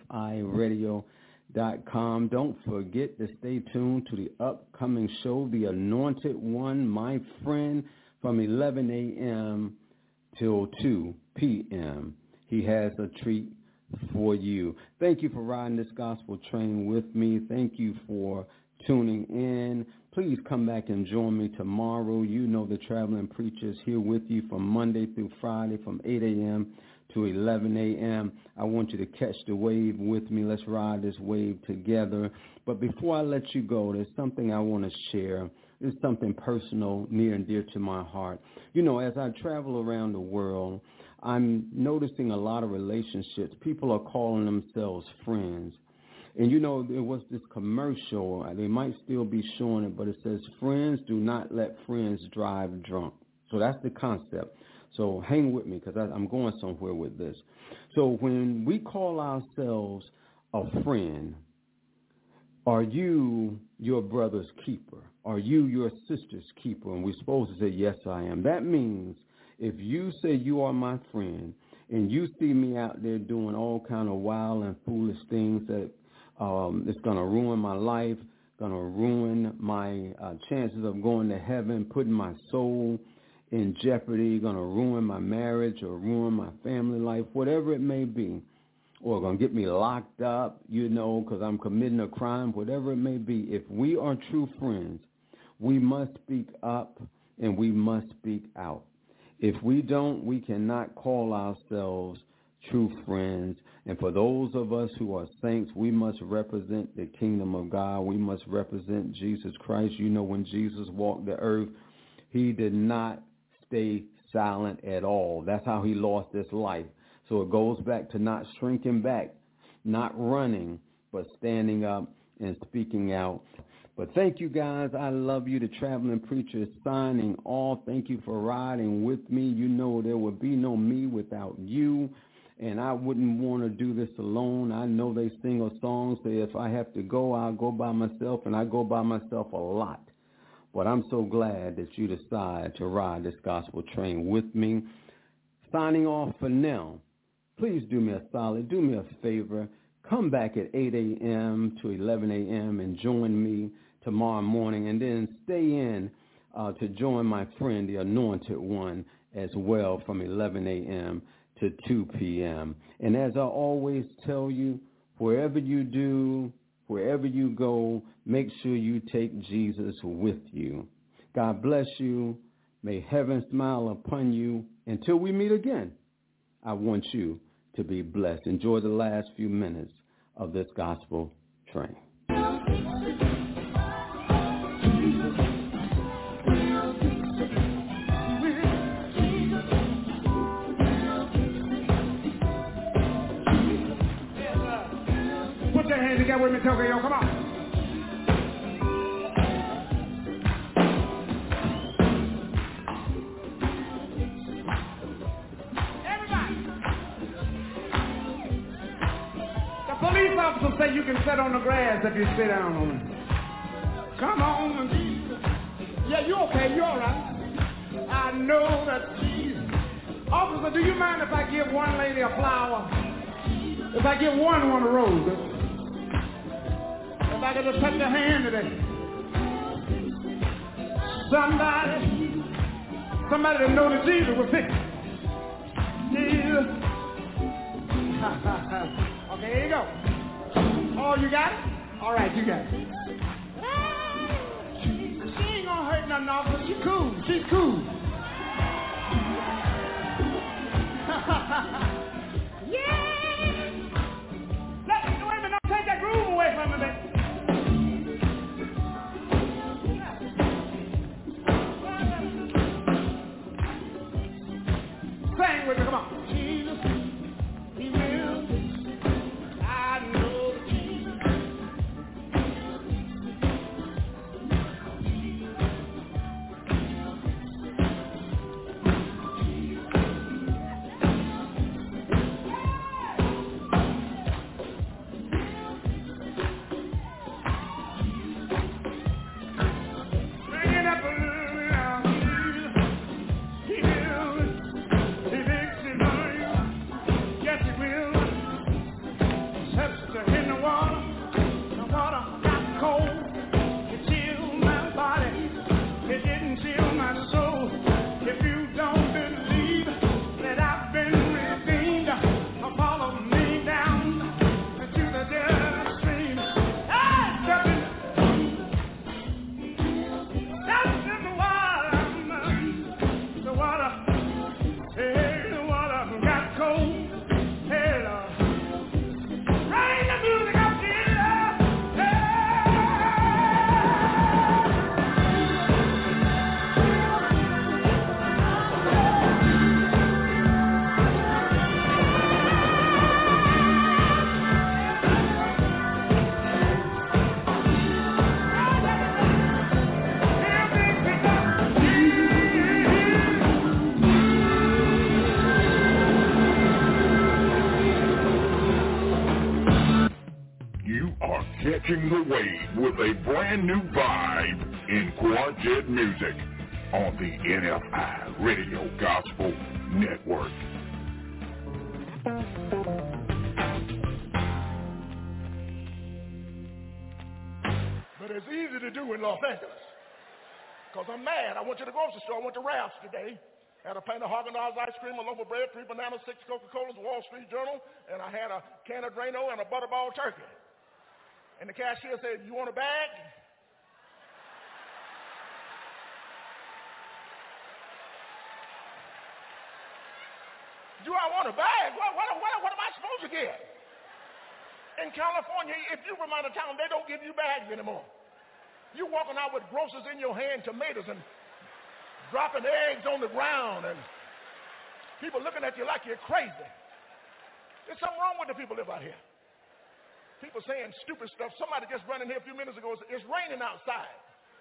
nfiradio.com. Don't forget to stay tuned to the upcoming show, The Anointed One, my friend, from 11 a.m. till 2 p.m. He has a treat for you. Thank you for riding this gospel train with me. Thank you for tuning in. Please come back and join me tomorrow. You know the Traveling Preacher is here with you from Monday through Friday from 8 a.m. to 11 a.m. I want you to catch the wave with me. Let's ride this wave together. But before I let you go, there's something I want to share. It's something personal, near and dear to my heart. You know, as I travel around the world, I'm noticing a lot of relationships. People are calling themselves friends. And, you know, there was this commercial. They might still be showing it, but it says, friends do not let friends drive drunk. So that's the concept. So hang with me because I'm going somewhere with this. So when we call ourselves a friend, are you your brother's keeper? Are you your sister's keeper? And we're supposed to say, yes, I am. That means if you say you are my friend and you see me out there doing all kind of wild and foolish things that it's going to ruin my life, going to ruin my chances of going to heaven, putting my soul in jeopardy, going to ruin my marriage or ruin my family life, whatever it may be, or going to get me locked up, you know, because I'm committing a crime, whatever it may be. If we are true friends, we must speak up and we must speak out. If we don't, we cannot call ourselves true friends. And for those of us who are saints, we must represent the kingdom of God. We must represent Jesus Christ. You know, when Jesus walked the earth, he did not stay silent at all. That's how he lost his life. So it goes back to not shrinking back, not running, but standing up and speaking out. But thank you, guys. I love you. The Traveling Preacher is signing off. Thank you for riding with me. You know there would be no me without you, and I wouldn't want to do this alone. I know they sing a song, say if I have to go, I'll go by myself, and I go by myself a lot. But I'm so glad that you decide to ride this gospel train with me. Signing off for now. Please do me a solid, do me a favor. Come back at 8 a.m. to 11 a.m. and join me tomorrow morning, and then stay in to join my friend, the Anointed One, as well from 11 a.m. to 2 p.m. And as I always tell you, wherever you do, wherever you go, make sure you take Jesus with you. God bless you. May heaven smile upon you. Until we meet again, I want you to be blessed. Enjoy the last few minutes of this gospel train. Put your hands together with me, Tokyo. Come on. Police officers say you can sit on the grass if you sit down on it. Come on. Yeah, you okay? You all right? I know that. Officer, do you mind if I give one lady a flower? If I give one a rose? If I could just touch your hand today. Somebody that knows that Jesus will fix it. Jesus. Okay, here you go. Oh, you got it? All right, you got it. She ain't gonna hurt nothing, officer. She's cool. She's cool. Yeah! Wait a minute, don't take that groove away from me, baby. Sing with me, come on. Jesus, he will. I know Jesus. Bring it up a little. catching the wave with a brand new vibe in Quartet music on the NFI Radio Gospel Network. But it's easy to do in Los Angeles. Because I'm mad. I went to the grocery store. I went to Ralph's today. Had a pint of Haagen-Dazs ice cream, a loaf of bread, 3 bananas, 6 Coca-Colas, Wall Street Journal, and I had a can of Drano and a butterball turkey. And the cashier said, "You want a bag?" Do I want a bag? What am I supposed to get? In California, if you from out of town, they don't give you bags anymore. You're walking out with groceries in your hand, tomatoes, and dropping eggs on the ground, and people looking at you like you're crazy. There's something wrong with the people that live out here. People saying stupid stuff. Somebody just ran in here a few minutes ago. It's raining outside.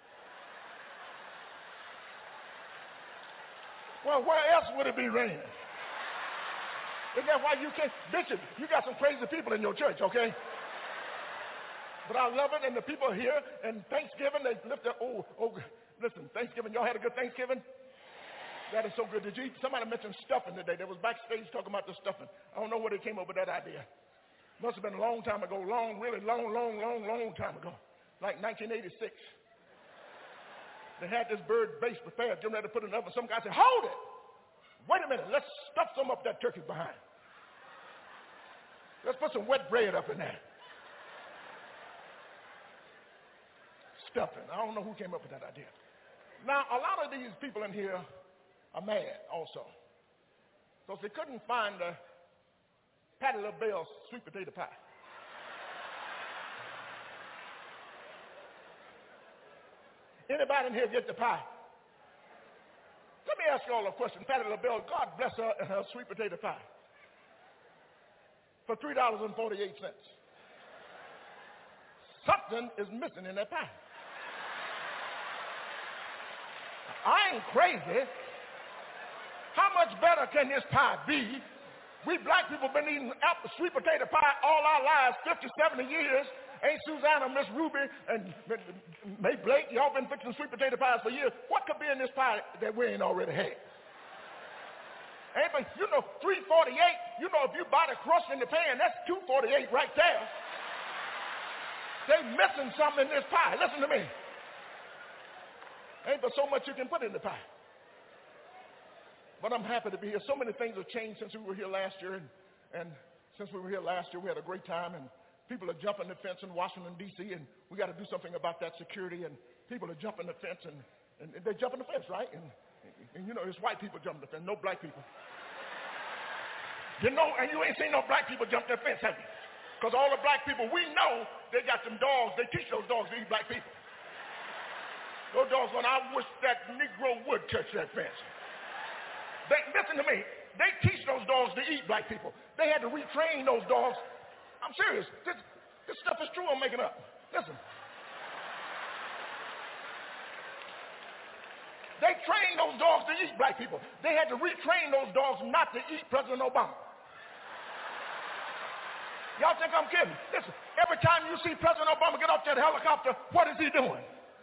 Well, where else would it be raining? Isn't that why you can't? Bishop, you got some crazy people in your church, okay? But I love it, and the people here, and Thanksgiving, they lift their, listen, Thanksgiving, y'all had a good Thanksgiving? That is so good. Did you eat? Somebody mentioned stuffing today. They was backstage talking about the stuffing. I don't know where they came up with that idea. Must have been a long time ago, really long time ago, like 1986. They had this bird base prepared, getting ready to put it in the oven. Some guy said, "Hold it! Wait a minute, let's stuff some up that turkey behind. Let's put some wet bread up in there." Stuffing. I don't know who came up with that idea. Now, a lot of these people in here are mad also, because they couldn't find the Patti LaBelle sweet potato pie. Anybody in here get the pie? Let me ask you all a question. Patti LaBelle, God bless her and her sweet potato pie, for $3.48. Something is missing in that pie. I ain't crazy. How much better can this pie be? We black people been eating sweet potato pie all our lives, 50, 70 years. Ain't Susanna, Miss Ruby, and May Blake, y'all been fixing sweet potato pies for years. What could be in this pie that we ain't already had? But you know, $3.48, you know, if you buy the crust in the pan, that's $2.48 right there. They missing something in this pie. Listen to me. Ain't but so much you can put in the pie. But I'm happy to be here. So many things have changed since we were here last year. And since we were here last year, we had a great time. And people are jumping the fence in Washington, D.C., and we got to do something about that security. And people are jumping the fence, and they're jumping the fence, right? And you know, it's white people jumping the fence, no black people. You know, and you ain't seen no black people jump the fence, have you? Because all the black people we know, they got them dogs. They teach those dogs to eat black people. Those dogs, when I wish that Negro would touch that fence. Listen to me. They teach those dogs to eat black people. They had to retrain those dogs. I'm serious. This stuff is true. I'm making up. Listen. They trained those dogs to eat black people. They had to retrain those dogs not to eat President Obama. Y'all think I'm kidding? Listen, every time you see President Obama get off that helicopter, what is he doing?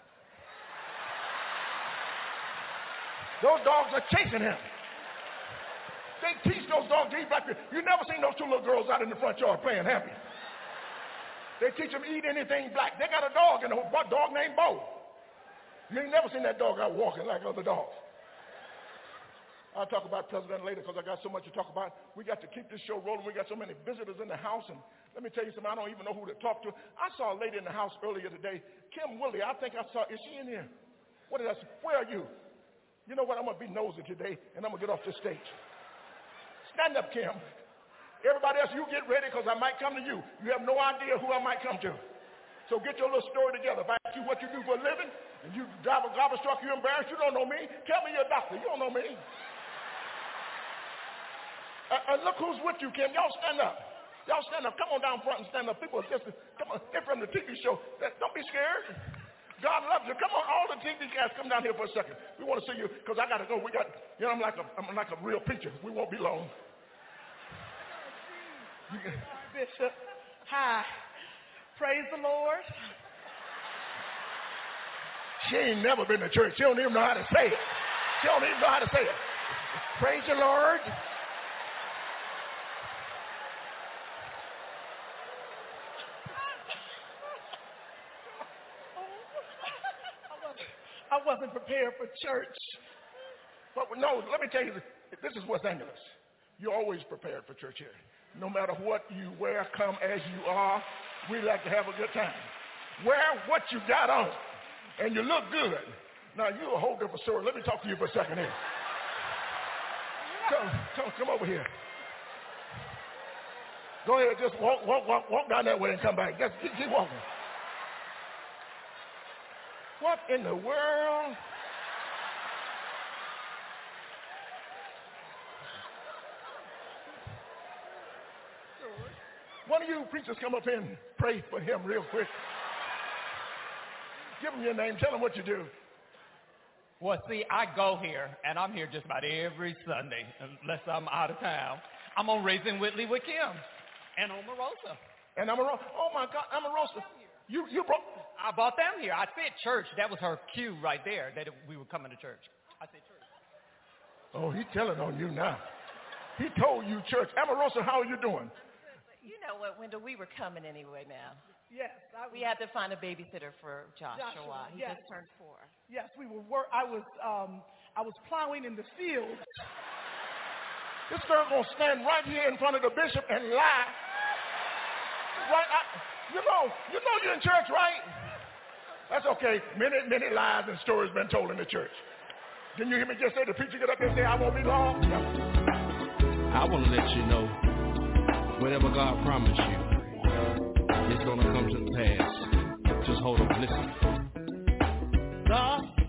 Those dogs are chasing him. They teach those dogs to eat black people. You never seen those two little girls out in the front yard playing happy. They teach them to eat anything black. They got a dog, a dog named Bo. You ain't never seen that dog out walking like other dogs. I'll talk about President later because I got so much to talk about. We got to keep this show rolling. We got so many visitors in the house. And let me tell you something, I don't even know who to talk to. I saw a lady in the house earlier today, Kim Willie. I think I saw, is she in here? What did I say? Where are you? You know what? I'm going to be nosy today, and I'm going to get off this stage. Stand up, Kim. Everybody else, you get ready because I might come to you. You have no idea who I might come to. So get your little story together. If I ask you what you do for a living, and you drive a garbage truck, you're embarrassed, you don't know me. Tell me you're a doctor. You don't know me. Look who's with you, Kim. Y'all stand up. Y'all stand up. Come on down front and stand up. People are listening. Come on. They're from the TV show. Don't be scared. God loves you. Come on, all the TV guys, come down here for a second. We want to see you because I got to go. I'm like a real preacher. We won't be long. Bishop, hi. Praise the Lord. She ain't never been to church. She don't even know how to say it. She don't even know how to say it. Praise the Lord. I wasn't prepared for church. But no, let me tell you, this is Los Angeles. You're always prepared for church here. No matter what you wear, come as you are. We like to have a good time. Wear what you got on, and you look good. Now, you're a whole different story. Let me talk to you for a second here. Come over here. Go ahead, just walk down that way and come back. Just keep walking. What in the world? One of you preachers come up here and pray for him real quick. Give him your name. Tell him what you do. Well, see, I go here, and I'm here just about every Sunday, unless I'm out of town. I'm on Raising Whitley with Kim and Omarosa. And Omarosa. Oh, my God, Omarosa. You brought... I brought them here. I said church. That was her cue right there, that we were coming to church. I said church. Oh, he's telling on you now. He told you church. Omarosa, how are you doing? You know what, Wendell, we were coming anyway now. Yes. We had to find a babysitter for Joshua. He yes. just turned 4. Yes, we were. I was plowing in the field. This girl gonna stand right here in front of the bishop and lie. Right? You know you're in church, right? That's okay. Many lies and stories been told in the church. Didn't you hear me just say the preacher get up there and say, I won't be long? Yeah. I want to let you know, whatever God promised you, it's going to come to pass. Just hold on, listen. God